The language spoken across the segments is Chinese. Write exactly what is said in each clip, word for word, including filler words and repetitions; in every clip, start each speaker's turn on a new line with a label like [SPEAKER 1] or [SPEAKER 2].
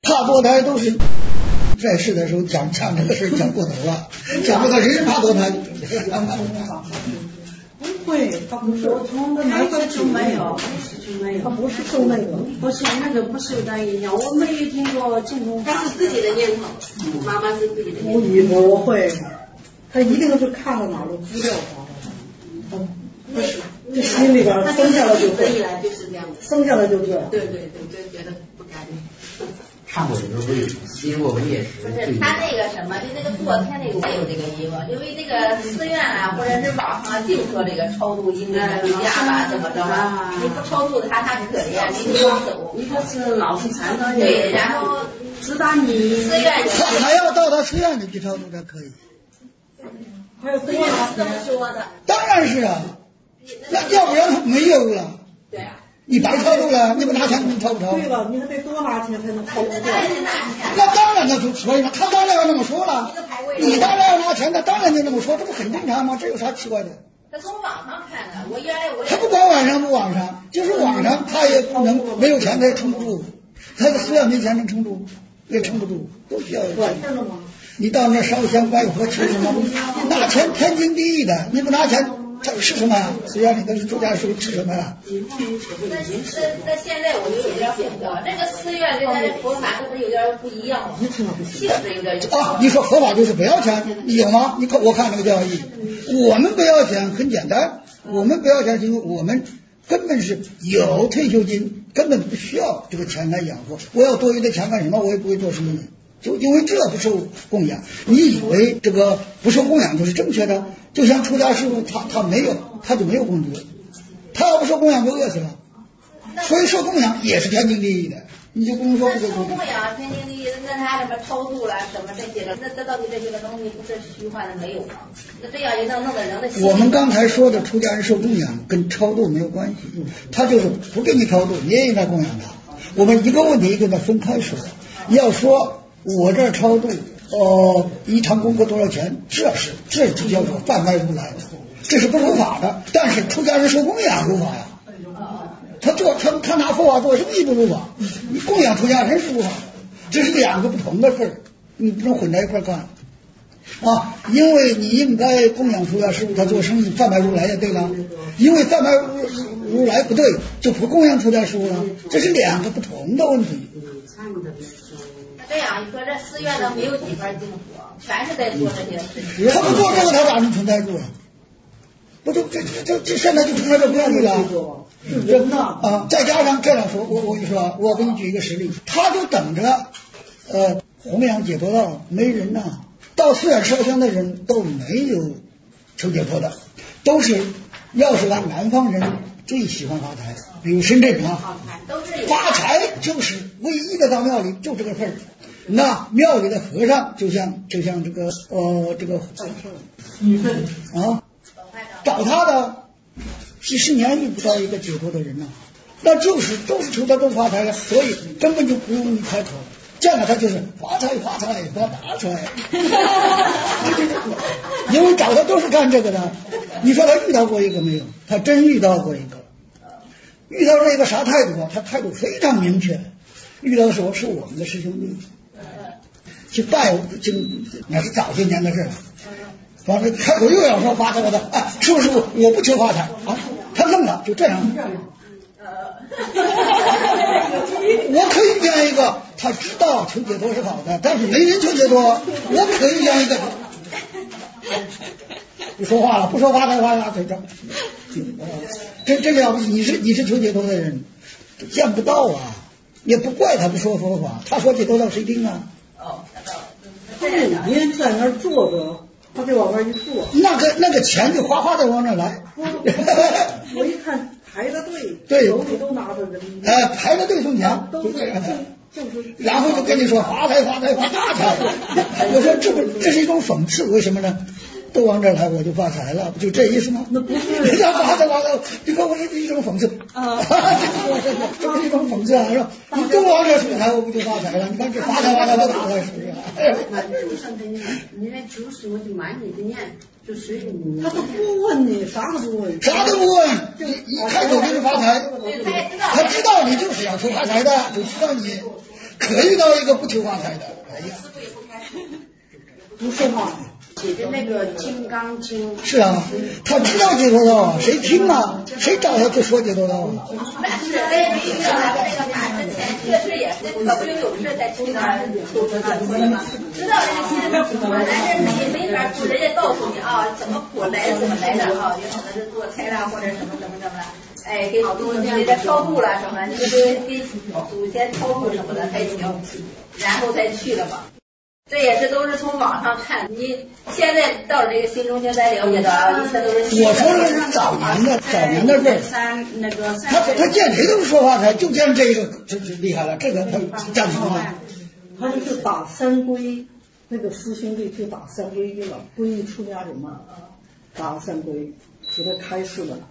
[SPEAKER 1] 怕堕胎都是在世的时候讲讲这个事讲过头了，讲不到人人怕堕胎。
[SPEAKER 2] 不会，他不是，我从开始就没有，开始就没有，他不是受那个，不是那个不受他影响，我没有听过进攻，
[SPEAKER 3] 他是自己的念头，妈妈是自己的念头。
[SPEAKER 2] 我以为我会，他一定是看了哪个资料啥的，不是，这心里边生下来就
[SPEAKER 3] 对，生下来就是这样的，
[SPEAKER 2] 生下来就这样。
[SPEAKER 3] 对对对，就觉得不干净。
[SPEAKER 4] 看过的时候不是经过文也时，
[SPEAKER 5] 不是他那个什么，就那个堕胎那个没有这个因为因为那个寺院啊，或者是网上净说这个超度婴儿回家吧，怎么着吧？你不超度他，他可怜，你得要走。
[SPEAKER 2] 一个是老是缠着你，
[SPEAKER 5] 对，然后
[SPEAKER 2] 知道你
[SPEAKER 5] 寺院
[SPEAKER 1] 他还要到他寺院里去超度才可以。
[SPEAKER 2] 还有多少
[SPEAKER 5] 是这么说的。
[SPEAKER 1] 当然是啊，那要不然他没有了。
[SPEAKER 5] 对啊。
[SPEAKER 1] 你白超度了，你不拿钱你超不超？
[SPEAKER 2] 对了，你还得多拿钱才能超度掉。
[SPEAKER 1] 那当然，那就所以呢，他当然要那么说了。你当然要拿钱，那当然就那么说，这不很正常吗？这有啥奇怪的？
[SPEAKER 5] 他从网上看的，我原来我。
[SPEAKER 1] 他不管网上不网上，就是网上他也不能没有钱他也撑不住，他的寺院没钱能撑住，也撑不住，都需要有钱。你到那烧香拜佛吃什么？拿钱天经地义的，你不拿钱。他吃什么呀？寺院里头是出家师吃什么呀？
[SPEAKER 5] 那那那现在我就有点想过，这个寺院跟咱这佛法是不是有点不一样了？性质有点
[SPEAKER 1] 啊，你说佛法就是不要钱，有吗？你看我看那个教义，我们不要钱很简单，我们不要钱是因为我们根本是有退休金，根本不需要这个钱来养活。我要多余的钱干什么？我也不会做生意。就因为这不受供养，你以为这个不受供养就是正确的？就像出家师傅，他他没有，他就没有工资，他要不受供养就饿死了。所以受供养也是天经地义的，你就不能说不受
[SPEAKER 5] 供养天经地义，那他什么超度了什么这些的，那这到底这些个东西不是虚幻的没有吗？那这样也能弄得人的心。
[SPEAKER 1] 我们刚才说的出家人受供养跟超度没有关系，他就是不给你超度，你也应该供养他。我们一个问题一个的分开说，要说。我这超度，呃，一堂功课多少钱？这是这就叫做贩卖如来，这是不如法的。但是出家人受供养如法呀，他做他他拿佛法做生意不如法，你供养出家人是如法，这是两个不同的事儿，你不能混在一块干啊。因为你应该供养出家师傅，他做生意贩卖如来也对了，因为贩卖如来不对，就不供养出家师傅了，这是两个不同的问题。
[SPEAKER 5] 这样一说，这寺院都没有几份净土，全是在做这些事情。
[SPEAKER 1] 他不做这个，他咋能存在住啊？不就这这这现在就成了这不愿意了？真的啊！再加上这样说，我我跟你说，我给你举一个实例，他就等着呃弘扬解脱道，没人呐、啊。到寺院烧香的人都没有求解脱的，都是要是按南方人最喜欢发财，比如深圳啊，发财就是唯一的到庙里就这个份儿。那庙里的和尚就像就像这个呃这个啊，找他的几十年遇不到一个解脱的人呐、啊，那就是都是求他都发财了，所以根本就不用你开口，见了他就是发财发财发大财，因为找他都是干这个的。你说他遇到过一个没有？他真遇到过一个，遇到这个啥态度啊？他态度非常明确。遇到的时候是我们的师兄弟。去拜就那是早些年的事了，反正开口又要说发财发财，哎，师傅师傅，我不求发财啊！他愣了，就这样。我可以讲一个，他知道求解脱是好的，但是没人求解脱，我可以讲一个。不说话了，不说发财发财这这，这这了不起！你是你是求解脱的人，见不到啊，也不怪他不说佛法，他说解脱道谁听啊？
[SPEAKER 5] 哦，
[SPEAKER 2] 他每天在那儿坐着，他就往那儿一坐，
[SPEAKER 1] 那个那个钱就哗哗的往那来。
[SPEAKER 2] 我一看排着队，
[SPEAKER 1] 对，
[SPEAKER 2] 手里都拿着人民币，
[SPEAKER 1] 哎，排着队送钱，
[SPEAKER 2] 都是就是，
[SPEAKER 1] 然后就跟你说发财发财发大财。我说这不这是一种讽刺，为什么呢？都往这儿来，我就发财了，不就这意思吗？
[SPEAKER 2] 那不是
[SPEAKER 1] 人家发财发财，你看我这是一种讽刺啊，这是一种讽刺啊，是吧？你都往这出财，我不就发财了？你看这发财发财发大财是不是？
[SPEAKER 3] 那就上跟你，你那九十我就满你的念，就随你。
[SPEAKER 2] 他都不问你，啥都不问，
[SPEAKER 1] 啥都不问，就一开口就是发财。他知道你就是要求发财的，就知道你。 可遇到一个不求发财的，哎呀，
[SPEAKER 5] 师傅也不开口，
[SPEAKER 2] 不说话。写的那个《金刚经》
[SPEAKER 1] 是啊，他知道解脱道啊，谁听啊？谁找他就说解脱道啊？
[SPEAKER 5] 是，那没遇到那个法之前，确实也是可不就有事才去那儿求说解脱的吗？知道人家现在是苦了，但是你没法苦，人家告诉你啊，怎么苦来的怎么来的啊，有可能是堕胎啦，或者什么什么什么的，哎，给祖给他超度了什么，你就给给祖先超度什么的才行，然后再去了嘛。这也是都是从网上看，你现在到这个新中心才了解到啊，以前都是。
[SPEAKER 1] 我说的是早年的，早年的事。
[SPEAKER 2] 三那个
[SPEAKER 1] 他他见谁都是说发财，就见这个就就厉害了，这个他占什么？
[SPEAKER 6] 他就是打三归，那个师兄弟去打三归去了，皈依出家人嘛，打三归，给他开示了，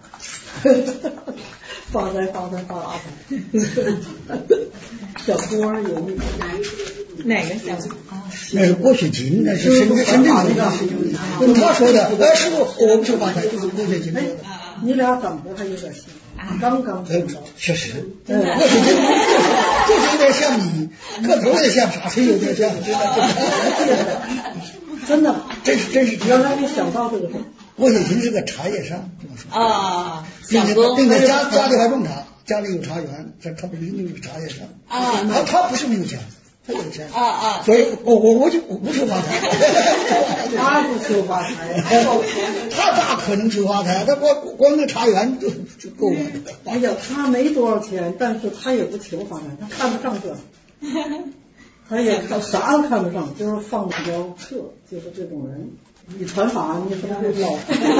[SPEAKER 6] 发财发财发大财。小郭儿有那个
[SPEAKER 7] 哪个小？
[SPEAKER 1] 那是郭雪琴，那是深圳深圳那个，跟他说的。哎，师傅，我不求发财，就是郭雪琴说的。
[SPEAKER 6] 你俩长得还有点像，刚刚
[SPEAKER 1] 哎，确实，郭雪琴就是有点像你，个头也像，啥谁有点像，真的，
[SPEAKER 6] 真的，
[SPEAKER 1] 真是真是。
[SPEAKER 6] 原来没想到这个事。
[SPEAKER 1] 郭雪琴是个茶叶商，这么说
[SPEAKER 7] 啊，
[SPEAKER 1] 并且并且家家里还种茶，家里有茶园，他他不是就是茶叶商
[SPEAKER 7] 啊，
[SPEAKER 1] 他他不是没有钱。他有钱
[SPEAKER 7] 啊啊，
[SPEAKER 1] 所以我我我就我不求发财，
[SPEAKER 6] 他不求发财，
[SPEAKER 1] 他咋可能求发财？他光光那茶园就就够了。
[SPEAKER 6] 哎呀，他没多少钱，但是他也不求发财，他看不上这，他也看啥都看不上，就是放的比较侧，就是这种人。你传法，你不能会老。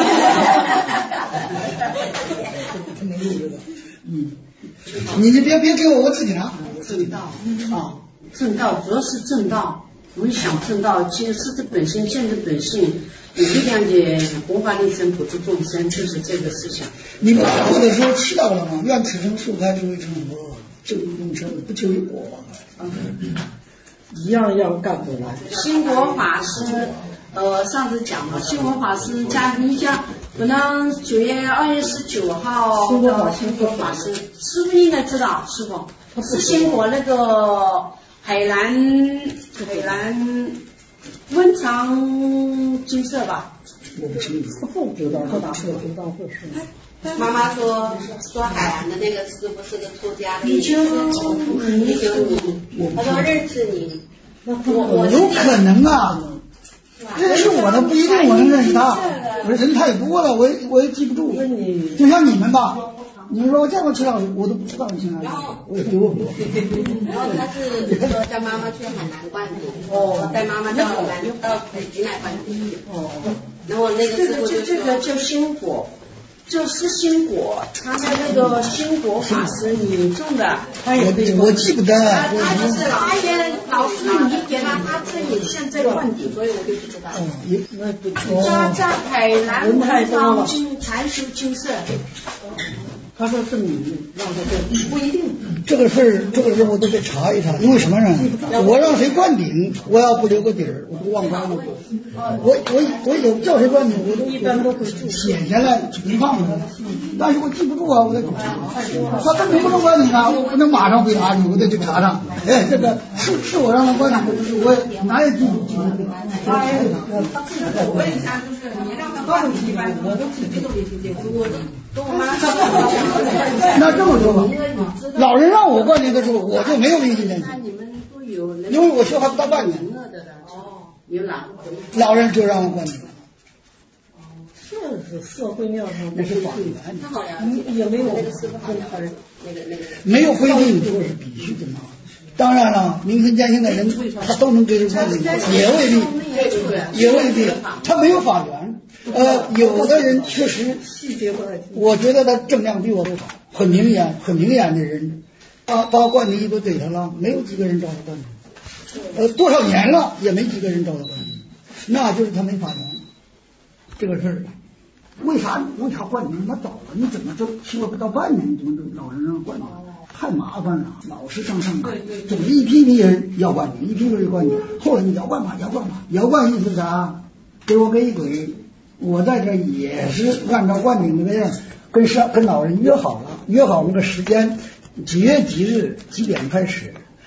[SPEAKER 1] 他能录这个，嗯，你你别别给我，我自己拿。
[SPEAKER 2] 正道啊。正道主要是正道，我们想正道，其实师的本性、见的本性，有力量的弘法利生、普度众生，就是这个思想。
[SPEAKER 1] 你们或者说祈祷了吗？愿此生受开智慧成佛，救度众生，不求有果。
[SPEAKER 6] 嗯，一样一样干回来。
[SPEAKER 2] 兴国法师，呃，上次讲了，兴国法师家你家，可能九月二月十九号，兴国法兴国法师，师傅应该知道，师傅是兴国那个。海南海南温长金色吧？
[SPEAKER 1] 我不清楚，
[SPEAKER 6] 不知道，他哪会知道这事？
[SPEAKER 5] 妈妈说说海南的那个师傅是个出家的，
[SPEAKER 2] 你就
[SPEAKER 5] 你就你，他说认识你，我我
[SPEAKER 1] 有可能啊，认识我的不一定我能认识他，我这人太多了，我我也记不住，就像你们吧。你说我见过齐老师，我都不知道齐老师，我也丢过。
[SPEAKER 5] 然后他是说带妈妈去海南观礼，哦，带妈妈到南到北京来观礼，哦，然后那个
[SPEAKER 2] 这个这这个叫兴果，就是兴果，他在那个兴果法师你种的，
[SPEAKER 1] 我我记不得，
[SPEAKER 2] 他他就是他也老师你给他，他这也现在灌顶，所以我就不知道。
[SPEAKER 1] 哦，也那不错。
[SPEAKER 2] 在在海南文章金禅修金色。
[SPEAKER 6] 他说是你让他做，不一定。
[SPEAKER 1] 这个事儿，这个事儿我都得查一查，因为什么呢？我让谁灌顶，我要不留个底儿，我都忘光了。我我我有叫谁灌顶，我都一般都会写下来存放着，但是我记不住啊，我得查。他他能不能灌顶啊？我不能马上回答你，我得去查查。哎，这个是是我让他灌顶，不是我哪也记不住。
[SPEAKER 2] 我问一下，就是你让他灌顶一般，我都自己都得去接触。跟我妈说。
[SPEAKER 1] 那这么说吧，老人让我灌顶的时候，我就没有灵性练习，因为我学还不到半年。
[SPEAKER 2] 哦，有哪个？
[SPEAKER 1] 老人就让我灌顶。
[SPEAKER 6] 这是社会面上
[SPEAKER 1] 那是法源，
[SPEAKER 5] 他好像
[SPEAKER 6] 也没有
[SPEAKER 5] 那个师傅好像那个那个
[SPEAKER 1] 没有规定说是必须的嘛。当然了，名存见性的人他都能给人灌顶，也未必，也未必，他没有法源。呃，有的人确实细节不太清，我觉得他正量比我都好，很明眼，很明眼的人，把把灌顶一都给他了，没有几个人找他灌顶，呃，多少年了也没几个人找他灌顶，那就是他没法源。这个事儿，为啥为啥灌顶他早了？你怎么就修了不到半年，你怎么就老人让灌顶？太麻烦了，老是上上课，总是一批批人要灌顶，一批批人灌顶，后来你摇灌吧，摇灌吧，摇灌意思是啥？给我给一鬼。我在这也是按照灌顶那个样，跟上跟老人约好了，约好那个时间，几月几日几点开始，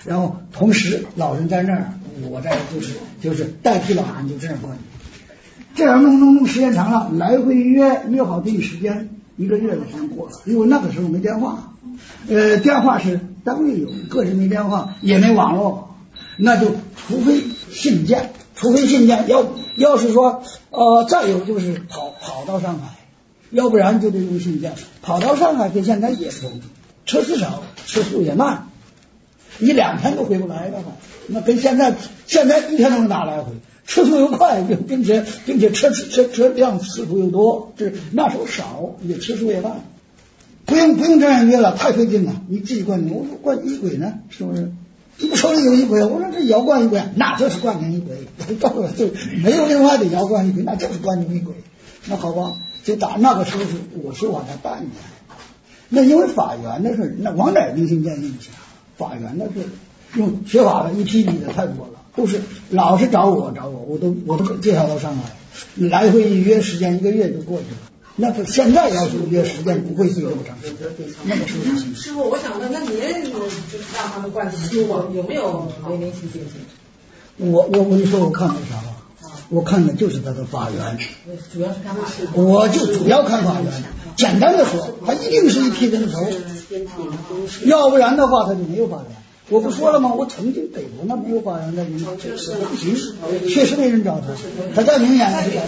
[SPEAKER 1] 然后同时老人在那儿，我在就是就是代替老人就这样管理。这样弄弄弄时间长了，来回约约好这一时间，一个月的时间过了，因为那个时候没电话，呃，电话是单位有，个人没电话，也没网络，那就除非信件，除非信件，要要是说呃再有就是跑跑到上海，要不然就得用信件，跑到上海跟现在也不同，车次少，车速也慢，一两天都回不来的话，那跟现在现在一天都能打来回。车速又快，并且并且车车车辆次数又多，这那时候少，也车速也慢，不用不用这样约了，太费劲了。你自己灌你，我说灌一轨呢，是不是？你不手里有一轨，我说这摇灌一轨，那就是灌你一轨，就没有另外的摇灌一轨，那就是灌你一轨。那好吧，就打那个时候是我是往那半年，那因为法源的事，那往哪明星见印去？法源的事，用学法的一批批的太多了。都是老是找我找我，我都我都介绍到上海，来回一约时间一个月就过去了。那个现在要是约时间不会费这么长时间，那个时候行。
[SPEAKER 2] 师傅，我想问，那您就是让他们灌修啊，有没有为民行进行？
[SPEAKER 1] 我我我跟你说，我看的啥吧？我看的就是他的法源，
[SPEAKER 2] 主要是看法源。
[SPEAKER 1] 我就主要看法源。简单的说，他一定是一批人头，要不然的话他就没有法源。我不说了吗？我曾经北国那没有法源的人，不行，确实没人找他。他再明显的是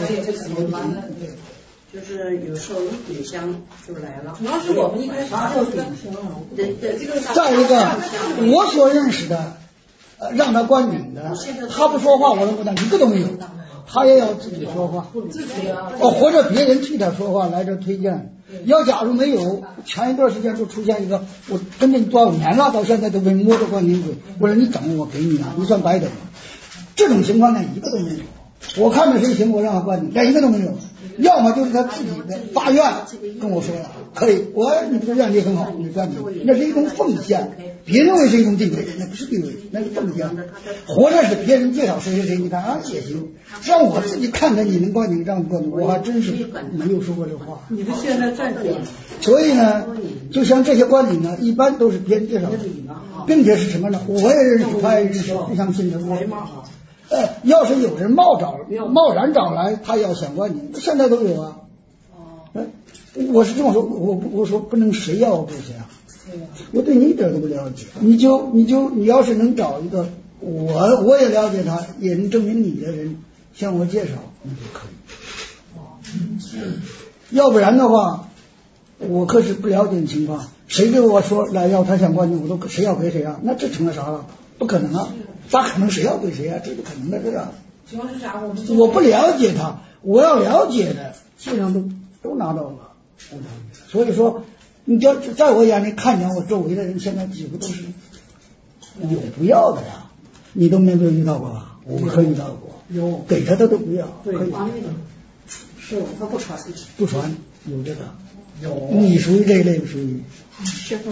[SPEAKER 3] 就是有时候一点香就来了。
[SPEAKER 2] 主要是我们一开始就
[SPEAKER 3] 对对，这个
[SPEAKER 1] 再一个，我所认识的，呃，让他灌顶的，他不说话，我都不当一个都没有。他也要自己说话，哦，或者别人替他说话来这推荐。要假如没有，前一段时间就出现一个，我跟着你多少年了，到现在都没摸着灌顶鬼。我说你等我给你啊，你算白等。这种情况呢，一个都没有。我看着谁行，我让他灌顶，但一个都没有。要么就是他自己的发愿跟我说了，可以，我你这个愿力很好，你灌顶，那是一种奉献。别认为是一种地位，那不是地位，那是奉献。活着是别人介绍谁谁谁，你看啊也行。让我自己看着你能灌顶，让灌顶，我还真是没有说过这话。
[SPEAKER 6] 你们现在在讲，
[SPEAKER 1] 所以呢，就像这些灌顶呢，一般都是别人介绍的，并且是什么呢？我也认识，他也认识，互相信任。呃，要是有人冒找贸然找来，他要想灌顶，现在都有啊。呃，我是这么说，我我说不能谁要给谁啊。我对你一点都不了解，你就你就你要是能找一个我我也了解他，也能证明你的人向我介绍，那就可以。要不然的话，我可是不了解的情况，谁给我说来要他想灌顶，我都谁要给谁啊？那这成了啥了？不可能啊！咋可能谁要给谁啊？这不可能的，这个。
[SPEAKER 2] 主要是啥？我们
[SPEAKER 1] 我不了解他，我要了解的，基本上都都拿到了。所以说。你就在我眼里看见我周围的人，现在几乎都是有不要的呀，你都没有遇到过吧？我可遇到过，
[SPEAKER 6] 有
[SPEAKER 1] 给他的都不要，
[SPEAKER 6] 对，
[SPEAKER 1] 可以
[SPEAKER 6] 是他不传，
[SPEAKER 1] 不传，有这个，
[SPEAKER 6] 有
[SPEAKER 1] 你属于这一类，不属于？
[SPEAKER 7] 师傅，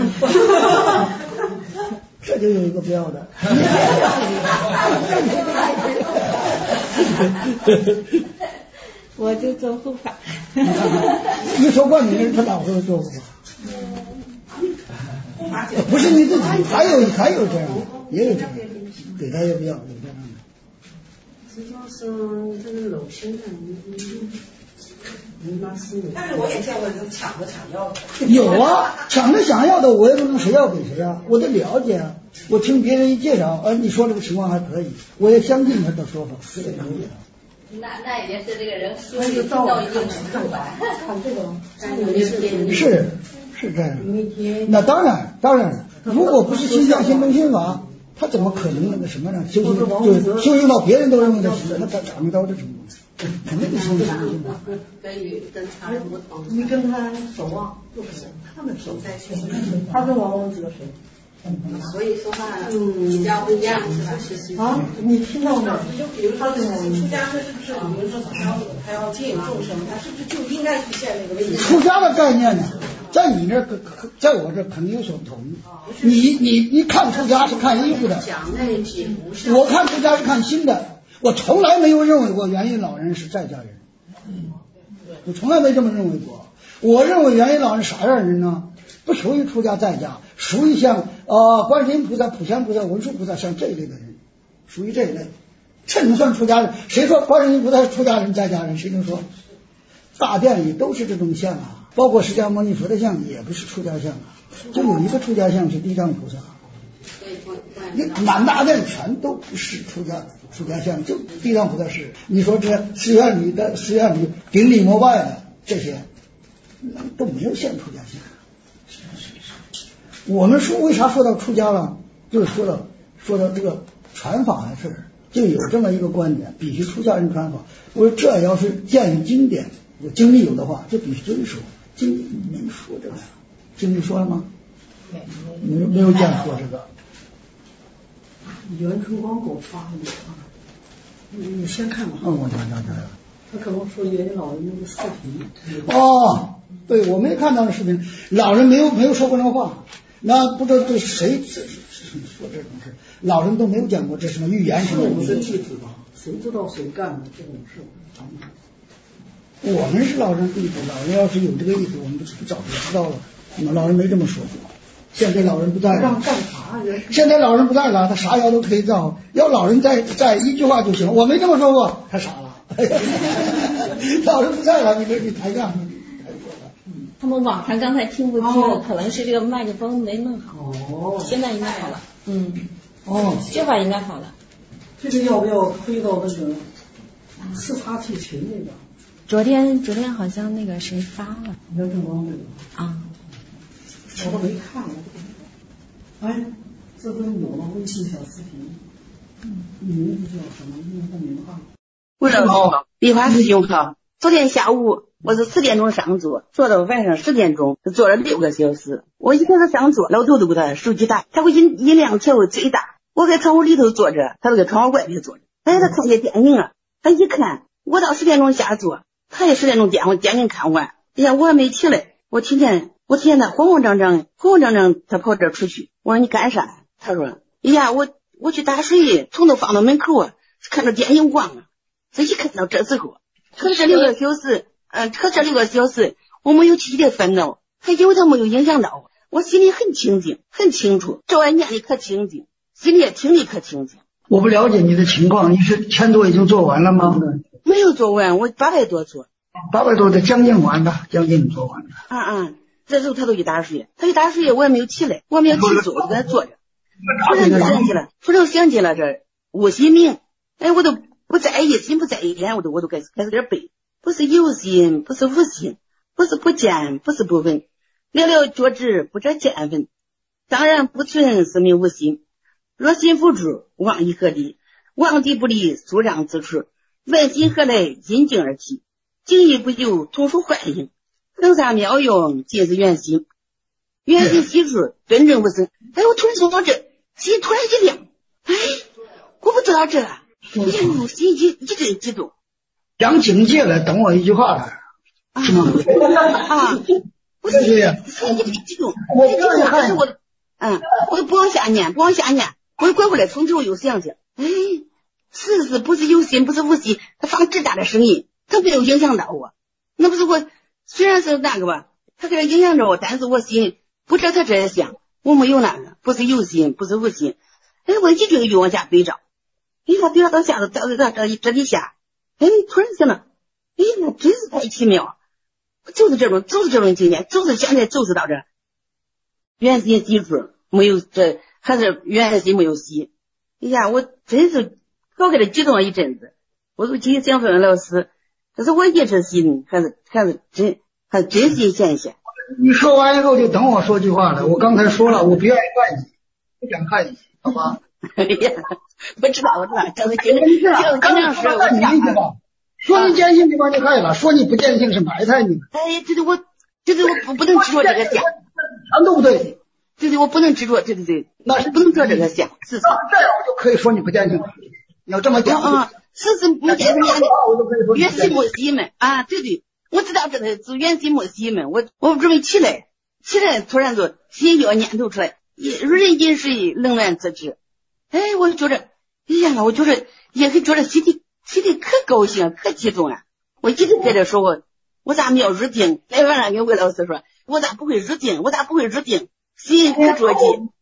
[SPEAKER 1] 这就有一个不要的。
[SPEAKER 7] 我就做护法。
[SPEAKER 1] 一说灌顶人，他哪会做护法？不是你自己，还有还有这样的，也有这样的，给他也不要，有这样的。
[SPEAKER 3] 实际上是这个楼心的，你你你妈是你。
[SPEAKER 2] 但是我也见过人抢着想要的。
[SPEAKER 1] 有啊，抢着想要的，我也不能谁要给谁啊，我得了解啊。我听别人一介绍，呃，你说这个情况还可以，我也相信他的说法，这个可以的。
[SPEAKER 5] 那那已经是这个人修行到一定程度了。
[SPEAKER 6] 看这个，
[SPEAKER 1] 是是这样。那当然当然，如果不是心相心中心法，他怎么可能那个什么呢？修行就修行到别人都认为他行，他咋没到这程度？肯定得修行心法。
[SPEAKER 3] 跟与跟他不同。
[SPEAKER 6] 你跟他熟啊？不熟，他们熟在一起。他跟王王子谁？
[SPEAKER 3] 所以说话比较不一样，是吧？其实
[SPEAKER 6] 啊，你听到没有？
[SPEAKER 2] 就比如说出家他是不是，比如说他要他要戒众生，他是不是就应该出现那个位置？
[SPEAKER 1] 出家的概念呢，在你这可可在我这肯定有所不同。你你你看出家是看衣服的，我看出家是看心的。我从来没有认为过元印老人是在家人，我从来没这么认为过。我认为元印老人啥样人呢？不属于出家在家，属于像呃观世音菩萨、普贤菩萨、文殊菩萨，像这一类的人，属于这一类。这能算出家人？谁说观世音菩萨是出家人在家人？谁能说？大殿里都是这种像啊，包括释迦牟尼佛的像也不是出家像啊，就有一个出家像是地藏菩萨。你满大殿全都不是出家出家像，就地藏菩萨是。你说这寺院里的寺院里顶礼膜拜的这些都没有现出家像。我们说为啥说到出家了，就是说到说到这个传法的事，就有这么一个观点，必须出家人传法。我说这要是鉴于经典，有经历有的话，就必须遵守。经历没说这个，经历说了吗？没有没有见说这个。
[SPEAKER 6] 袁春光给我发的啊，你你先看吧。
[SPEAKER 1] 嗯，我讲讲讲。
[SPEAKER 6] 他可能说袁老人那个视频。
[SPEAKER 1] 哦，对，我没看到那视频，老人没有没有说过那话，那不知道对谁说这种事，老人都没有讲过这什么预言什么。
[SPEAKER 6] 我们是弟子吧，谁知道谁干的这种事？
[SPEAKER 1] 我们是老人弟子，老人要是有这个意思，我们早就知道了。我们老人没这么说过。现在老人不在了，
[SPEAKER 6] 让干啥呀？
[SPEAKER 1] 现在老人不在了，他啥药都可以造。要老人在在一句话就行，我没这么说过，他傻了。老人不在了，你这你抬杠，你抬错了。
[SPEAKER 7] 他们网上刚才听不清，哦、可能是这个麦克风没弄好。
[SPEAKER 6] 哦，
[SPEAKER 7] 现在应该好了。嗯，
[SPEAKER 1] 哦，
[SPEAKER 7] 这会儿应该好了。
[SPEAKER 6] 这个要不要推到那个视察提群那个？
[SPEAKER 7] 昨天昨天好像那个谁发了。
[SPEAKER 6] 袁正光那个。
[SPEAKER 7] 啊。
[SPEAKER 6] 我都没看过。哎，这不是有了微信小视频？嗯，名字叫什么？用户名号。
[SPEAKER 8] 吴老师，丽华师兄好。昨天下午我是四点钟上座，坐到晚上十点钟，坐了六个小时。我一开始上座，老头都给他手机打，他会音音量调的最大。我在窗户里头坐着，他都在窗户外面坐着。哎，他看见电影了，他一看，我到十点钟下座，他也十点钟电电影看完。哎呀，我还没起来，我听见。我听见他慌慌张张，慌慌张张，他跑这儿出去。我说你干啥？他说：哎呀，我我去打水，桶都放到门口啊，看着电影忘了。这一看到这时候，可这六个小时，嗯、呃，可这六个小时，我没有气的烦恼，还有他没有影响到我，我心里很清静，很清楚，这玩意念的可清静，心里也听的可清静。
[SPEAKER 1] 我不了解你的情况，你是前多已经做完了吗？
[SPEAKER 8] 没有做完，我八百多做。
[SPEAKER 1] 八百多的将近完了，将近做完了。
[SPEAKER 8] 啊啊。这时候他都去打水，他去打水，我也没有起来，我没有起坐，我就在那坐着。突然就想起了，突然想起了这无心名，哎，我都不在意，心不在意，连我都我都开始开始在这背，不是有心，不是无心，不是不见，不是不闻，了了觉知，不着见闻，当然不存是名无心。若心不住，妄以何利？妄地不利，肃让自处。问心何来？因境而起，境亦不由，同属幻影。恒沙妙用，尽是圆心，圆心细处，端正不生。哎，我突然想到这，心突然一亮，哎，我不知道这，哎呦，心一一阵激动。
[SPEAKER 1] 讲警戒了，等我一句话了，是吗？
[SPEAKER 8] 啊，不是，心一阵激动，我激动，可是我，嗯，我不往下念，不往下念，我拐过来，从头又想想，哎，是是不是有心，不是无心，他放这大的声音，他没有影响到我，那不是我。虽然是那个吧，他给他影响着我，但是我心不知道他这样想，我没有那个，不是有心，不是无心。哎，我一定就往下对照，哎，他对照到下头，到到这这里下，哎，突然想到，哎，那真是太奇妙，就是这种，就是这种经验，就是现在就是到这，原心细处没有这，还是原心没有细。哎呀，我真是搞给他激动了一阵子，我都今天想问老师。可是我一直心还是还是真还是真心现象。
[SPEAKER 1] 你说完以后就等我说句话了。我刚才说了，我不愿意看你，不想看你，好吧？
[SPEAKER 8] 哎呀，我知道，我知道，这是经常经常说，我
[SPEAKER 1] 你意思吧？说你坚信对方就可以了，说你不坚信是埋汰你。
[SPEAKER 8] 哎，这是我，这是我不不能执着这个想，
[SPEAKER 1] 全都不对。
[SPEAKER 8] 对对，我不能执着，对对对，那是不能做这个想，是是。
[SPEAKER 1] 这样我就可以说你不坚信。你要这么讲
[SPEAKER 8] 啊。是是没见面的，原心莫喜们啊，对对，我知道这个是原心莫喜们，我我准备起来，起来突然就心要念头出来，如人饮水，冷暖自知。哎，我觉着，哎呀，我觉着也是觉得心里心里可高兴，可激动啊！我一直在这说我，我咋没有入定？来晚上跟魏老师说，我咋不会入定？我咋不会入定？心可着急。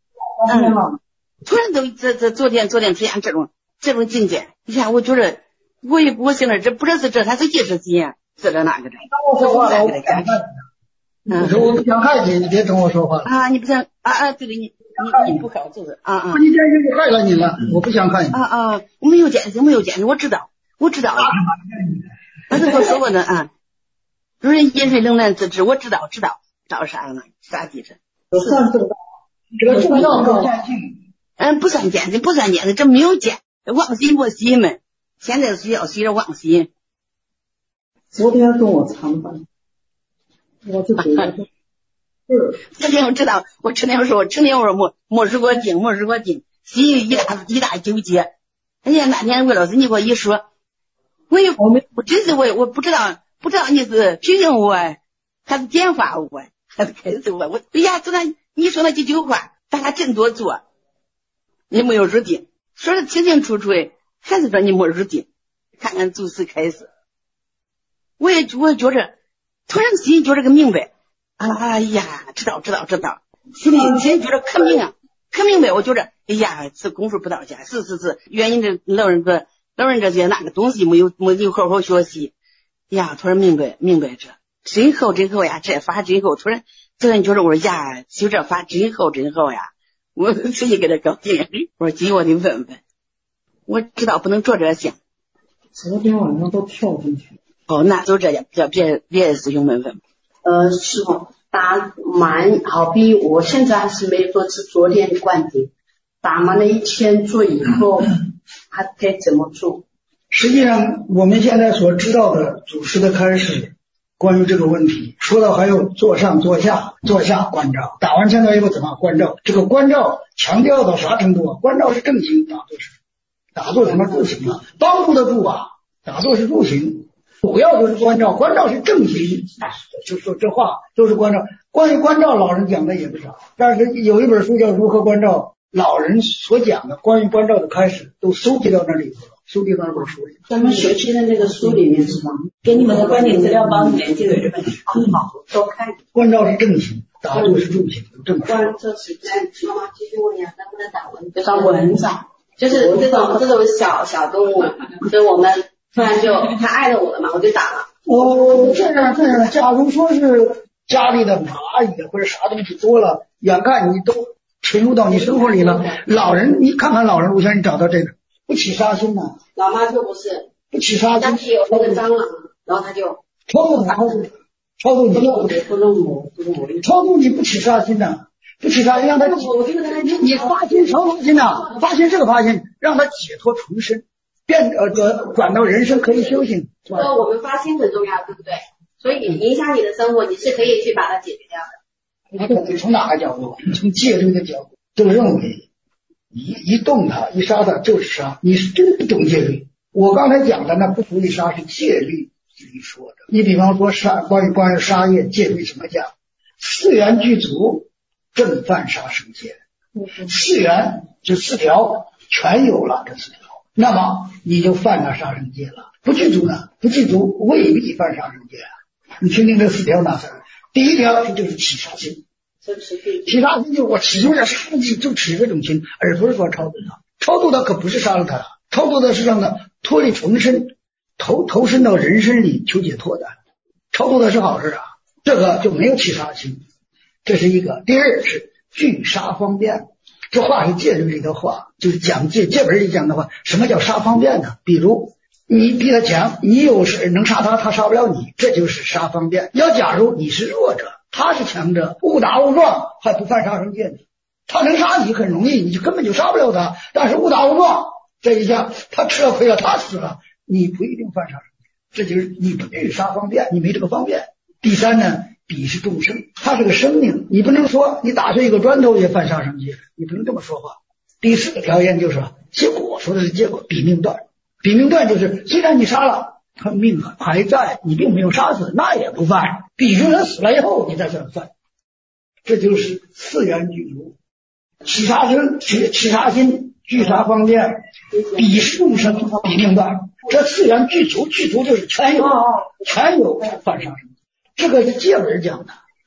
[SPEAKER 8] 嗯，突然都这这昨天昨天出现这种这种境界，你看我觉得我也我现在这不知道是这他是几十几年是这哪个的？
[SPEAKER 1] 我说话了，我不想害你。我说我不想害你，你别跟我说话了。
[SPEAKER 8] 啊，你不想啊啊，对对，你你你不好就是啊啊。
[SPEAKER 1] 你这人就害了你了，我不想害你。
[SPEAKER 8] 啊啊，我没有见识，没有见识，我知道，我知道。我是我说过的啊，如人饮水冷暖自知，我知道知道知道啥了，啥机制？
[SPEAKER 6] 算正道，
[SPEAKER 1] 这个重要的见性。
[SPEAKER 8] 嗯，不算见识，不算见识，这没有见，忘心莫心嘛。现在需要学着忘心。
[SPEAKER 6] 昨天跟我参饭，我就觉得是。
[SPEAKER 8] 昨天我知道，我成天说，成天我说没没使过劲，没使过劲，心里一大一大纠结。哎呀，那天魏老师你给我一说，我也我没，我真是我我不知道，不知道你是批评我，还是点化我，还是开始我我哎呀，昨天你说那几句话，咱俩真多做，你没有入定，说的清清楚楚，还是说你没入定，看看从此开始，我也我也觉着，突然心里觉着个明白。哎呀，知道知道知道，心里心里觉得可明啊，可明白。我觉着，哎呀，是功夫不到家，是是是，原因这老人这老人这些那个东西没有没有好好学习，呀，突然明白明白这真好真好呀，这法真好。突然突然觉得我说呀，修这法真好真好呀，我自己给他高兴。我说今我得问问，我知道不能着这想。
[SPEAKER 6] 昨天晚上都跳进去。
[SPEAKER 8] 哦，那就这样，叫别别师兄问问。
[SPEAKER 2] 呃，师傅，打满好比我现在还是没做是昨天的观点，打满了一天做以后，还该怎么做？
[SPEAKER 1] 实际上，我们现在所知道的祖师的开示，关于这个问题，说到还有坐上坐下，坐下关照，打完千道以后怎么关照？这个关照强调到啥程度啊？关照是正行，打坐是打坐什么助行啊？帮助的助啊，打坐是助行。主要就是关照，关照是正行，就说这话都是关照。关于关照，老人讲的也不少，但是有一本书叫《如何关照》，老人所讲的关于关照的开始都收集到那里头了，收集到那本书里。
[SPEAKER 2] 咱们学习的那个书里面是吧？
[SPEAKER 7] 给你们的观点资料包里面就有这本书。
[SPEAKER 2] 好，都看。
[SPEAKER 1] 关照是正行，打坐是助行，正行。
[SPEAKER 2] 关这是在妈妈继续问呀，能不能打文？就打文字，就是这种这种小小动物，所以我们。突然就他爱了我了嘛，我就打了。
[SPEAKER 1] 哦，这样这样，假如说是家里的蚂蚁或者啥东西多了，眼看你都侵入到你生活里了，老人你看看老人录像，你找到这个不起杀心呐。
[SPEAKER 2] 老妈就不是
[SPEAKER 1] 不起杀心，
[SPEAKER 2] 家里有那个蟑螂，然后他就
[SPEAKER 1] 超度超度超度你
[SPEAKER 2] 不能摸不能摸
[SPEAKER 1] 超度你不起杀心呐，不起杀心让他你你发心超发心呐，发心这个发心让他解脱重生。变呃转转到人生可以修行，
[SPEAKER 2] 说我们发心很重要，对不对？所以影响你的生活，你是可以去把它解决掉的。
[SPEAKER 1] 那个从哪个角度？从戒律的角度，就认为一一动它一杀它就是杀，你是真不懂戒律。我刚才讲的那不属于杀，是戒律里说的。你比方说杀，关于关于杀业戒律怎么讲？四缘具足，正犯杀生戒。四缘就四条全有了，这四条。那么你就犯了杀生戒了，不具足呢？不具足未必犯杀生戒啊！你听听这四条哪三？第一条就是起杀心，起杀心就是我起有点杀气，就起这种心，而不是说超度他。超度他可不是杀了他，超度的是让他脱离重生，投投身到人生里求解脱的。超度的是好事啊，这个就没有起杀心，这是一个。第二是具杀方便。这话是戒律里的话，就是讲戒戒本里讲的话，什么叫杀方便呢？比如你比他强，你有时能杀他，他杀不了你，这就是杀方便。要假如你是弱者，他是强者，误打误撞还不犯杀生戒呢，他能杀你很容易，你就根本就杀不了他。但是误打误撞这一下，他吃了亏了，他死了，你不一定犯杀生戒，这就是你不对杀方便，你没这个方便。第三呢？彼是众生，它是个生命，你不能说你打碎一个砖头也犯杀生戒，你不能这么说话。第四个条件就是结果，说的是结果，彼命断。彼命断就是虽然你杀了，他命还在，你并没有杀死，那也不犯，必须人死了以后你再算犯。这就是四缘具足，起杀心，起起杀心，具杀方便，彼是众生，彼命断。这四缘具足，具足就是全有，全有犯杀生。这个是戒本讲的，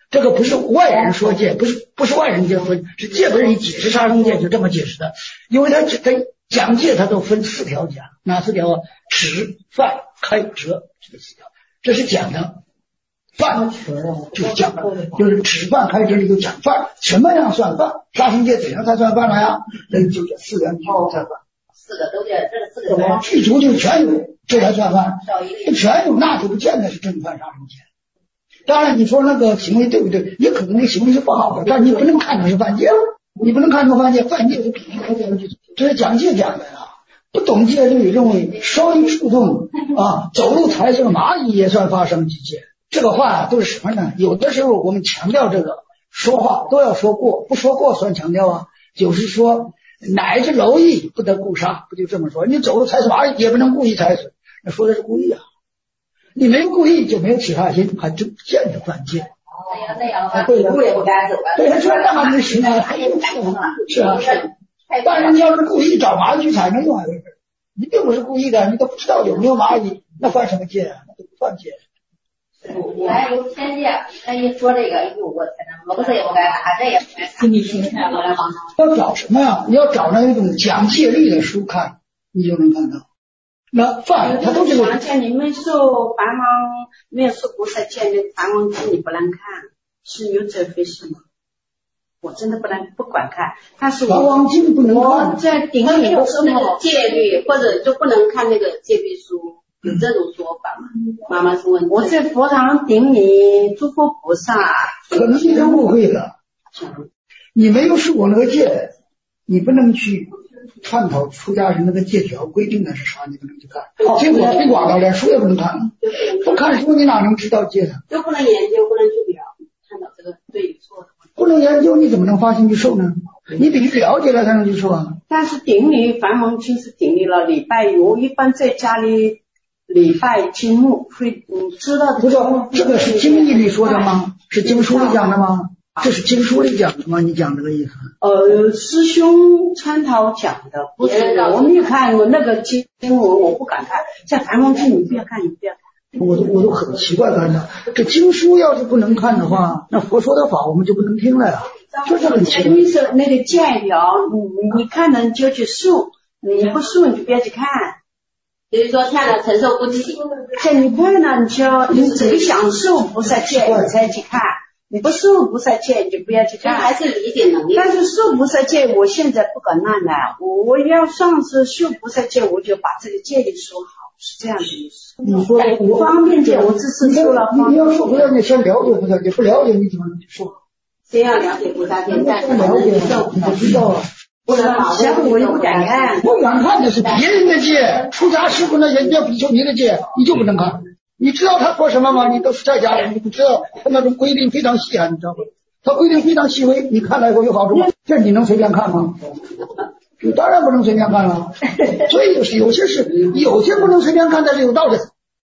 [SPEAKER 1] 这个不是外人说戒，不是不是外人就说，是戒本人解释杀生戒就这么解释的。因为他他讲戒他都分四条讲，哪四条啊？持、犯、开、折，这四条，这是讲的。犯就是讲的，就是持犯开折里头讲犯，什么样算犯？杀生戒怎样才算犯了呀？那就这四个具足才犯。
[SPEAKER 5] 四个都叫这四个
[SPEAKER 1] 具足就全有，这才算犯。全有那就不见得是正犯杀生戒。当然你说那个行为对不对？也可能那个行为是不好的，但你不能看成是犯戒，你不能看成犯戒，犯戒是必须的，这是讲戒讲的呀。不懂戒律认为稍一触动啊，走路踩上蚂蚁也算发生几戒。这个话都是什么呢？有的时候我们强调这个说话都要说过，不说过算强调啊。就是说乃至蝼蚁不得故杀，不就这么说？你走路踩死蚂蚁也不能故意踩死，那说的是故意啊。你没有故意就没有起杀心，还真不见得犯戒。
[SPEAKER 5] 那样那样的话，路也不该走了。
[SPEAKER 1] 对，他说那还能行啊？是啊，是。但是你要是故意找蚂蚁去踩，那另外一回事。你并不是故意的，你都不知道有没有蚂蚁，那犯什么戒啊？那都不犯戒。
[SPEAKER 5] 你还有天戒，他一说这个，我才能聋子也不该打，这也不该打。你听看了吗？
[SPEAKER 1] 要找什么呀？你要找那一种讲戒律的书看，你就能看到。那犯他都是
[SPEAKER 2] 而且你们受梵王没有受菩萨戒那个梵王经你不能看，是有这回事吗？我真的不能不管看，但是
[SPEAKER 1] 梵王经不能看。
[SPEAKER 2] 我在顶礼的时候
[SPEAKER 3] 戒律或者就不能看那个戒律书，有这种说法吗？妈妈是问，
[SPEAKER 2] 我在佛堂顶礼诸佛菩萨，
[SPEAKER 1] 可能你是误会了。你没有受过那个戒，你不能去探讨出家人那个戒条规定的是啥，你不能去看。结果推广了，连书也不能看，不看书你哪能知道戒呢？
[SPEAKER 3] 就不能研究，不能去了看到这个对与错的。
[SPEAKER 1] 不能研究，你怎么能发心去受呢？你必须了解了才能去受啊。
[SPEAKER 2] 但是顶礼梵王经是顶礼了，礼拜有一般在家里礼拜经目会嗯知道的。
[SPEAKER 1] 不是，这个是经义里说的吗？是经书里讲的吗？这是经书里讲的吗？你讲这个意思？
[SPEAKER 2] 呃，师兄参讨讲的，不是我没有看过那个经文，我不敢看。像梵王经你不要看，你不要看。
[SPEAKER 1] 我都我都很奇怪看的，这经书要是不能看的话，那佛说的法我们就不能听了呀，就是很奇怪。
[SPEAKER 2] 你说那个戒条，你你看了你就去受，你不受你就不要去看。
[SPEAKER 3] 比如说看了承受不起，
[SPEAKER 2] 像你看了你就要你自己享受菩萨戒你才去看，你不受菩萨戒你就不要去看。
[SPEAKER 3] 还是理解能力。
[SPEAKER 2] 但是受菩萨戒我现在不敢那了，我我要上次受菩萨戒我就把这个戒律说好。是这样的意思。
[SPEAKER 1] 你说我
[SPEAKER 2] 方便戒，我这次受了方便戒。
[SPEAKER 1] 你要受菩萨戒，先了解菩萨戒，不了解你怎么能去受？
[SPEAKER 3] 先要了解菩萨戒，再
[SPEAKER 1] 不了解你就知道了。
[SPEAKER 2] 不能保证我又不敢看。
[SPEAKER 1] 不敢看的是别人的戒，出家师傅那些要比丘尼的戒，你就不能看。你知道他说什么吗？你都是在家人，你不知道他那种规定非常细啊，你知道吗？他规定非常细微，你看了以后有好处吗？这你能随便看吗？你当然不能随便看了，所以就是有些事，有些不能随便看，但是有道理。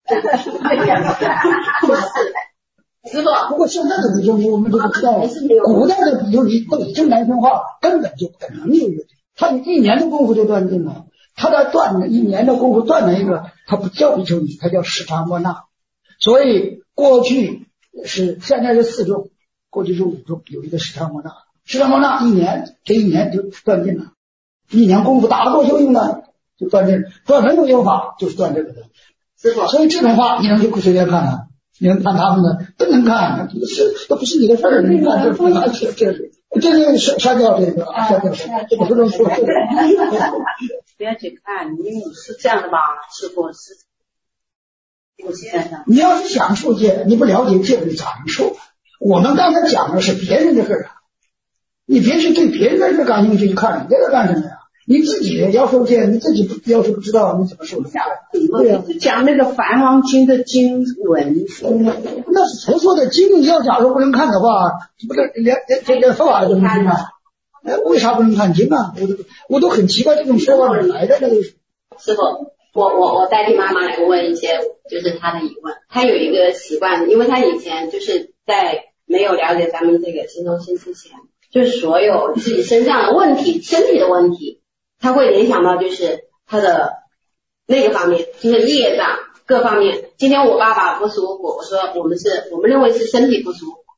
[SPEAKER 3] 师傅，
[SPEAKER 1] 不过现在的比丘尼我们都不知道了，古代的比丘尼都已经男生化了，根本就不可能有这。他一年的功夫就断尽了，他在断了一年的功夫断了一个，他不叫比丘尼，他叫释迦摩那。所以过去是现在是四众，过去是五众，有一个释迦摩那。释迦摩那一年这一年就断尽了。一年功夫打坐修行的就断这，断没有有法就是断这个的。
[SPEAKER 3] 师傅，
[SPEAKER 1] 所以这种话你能就不随便看了，你能看他们的不能看，这是都不是你的事儿，你看这这这这这删删掉这个，删掉这个不能说。
[SPEAKER 2] 不要去看，你是这样的吧？师傅是，我是这样。
[SPEAKER 1] 你要是想受戒，你不了解戒律咋能受？我们刚才讲的是别人的事儿啊。你别是对别人的事感兴趣去看人家的干什么呀？你自己要受戒，你自己不要是不知道，你怎么受得了？对呀、啊，
[SPEAKER 2] 讲那个梵王经的经文，
[SPEAKER 1] 那是谁说的经？你要假如不能看的话，不是连连这连佛法都不能看啊？哎，为啥不能看经啊？我都我都很奇怪这种说法哪来的？这个
[SPEAKER 3] 师傅，我我我代替妈妈来问一些就是她的疑问。她有一个习惯，因为她以前就是在没有了解咱们这个心中心之前。就是所有自己身上的问题，身体的问题，他会联想到就是他的那个方面，就是业障各方面。今天我爸爸不舒服，我说我们是我们认为是身体不舒服，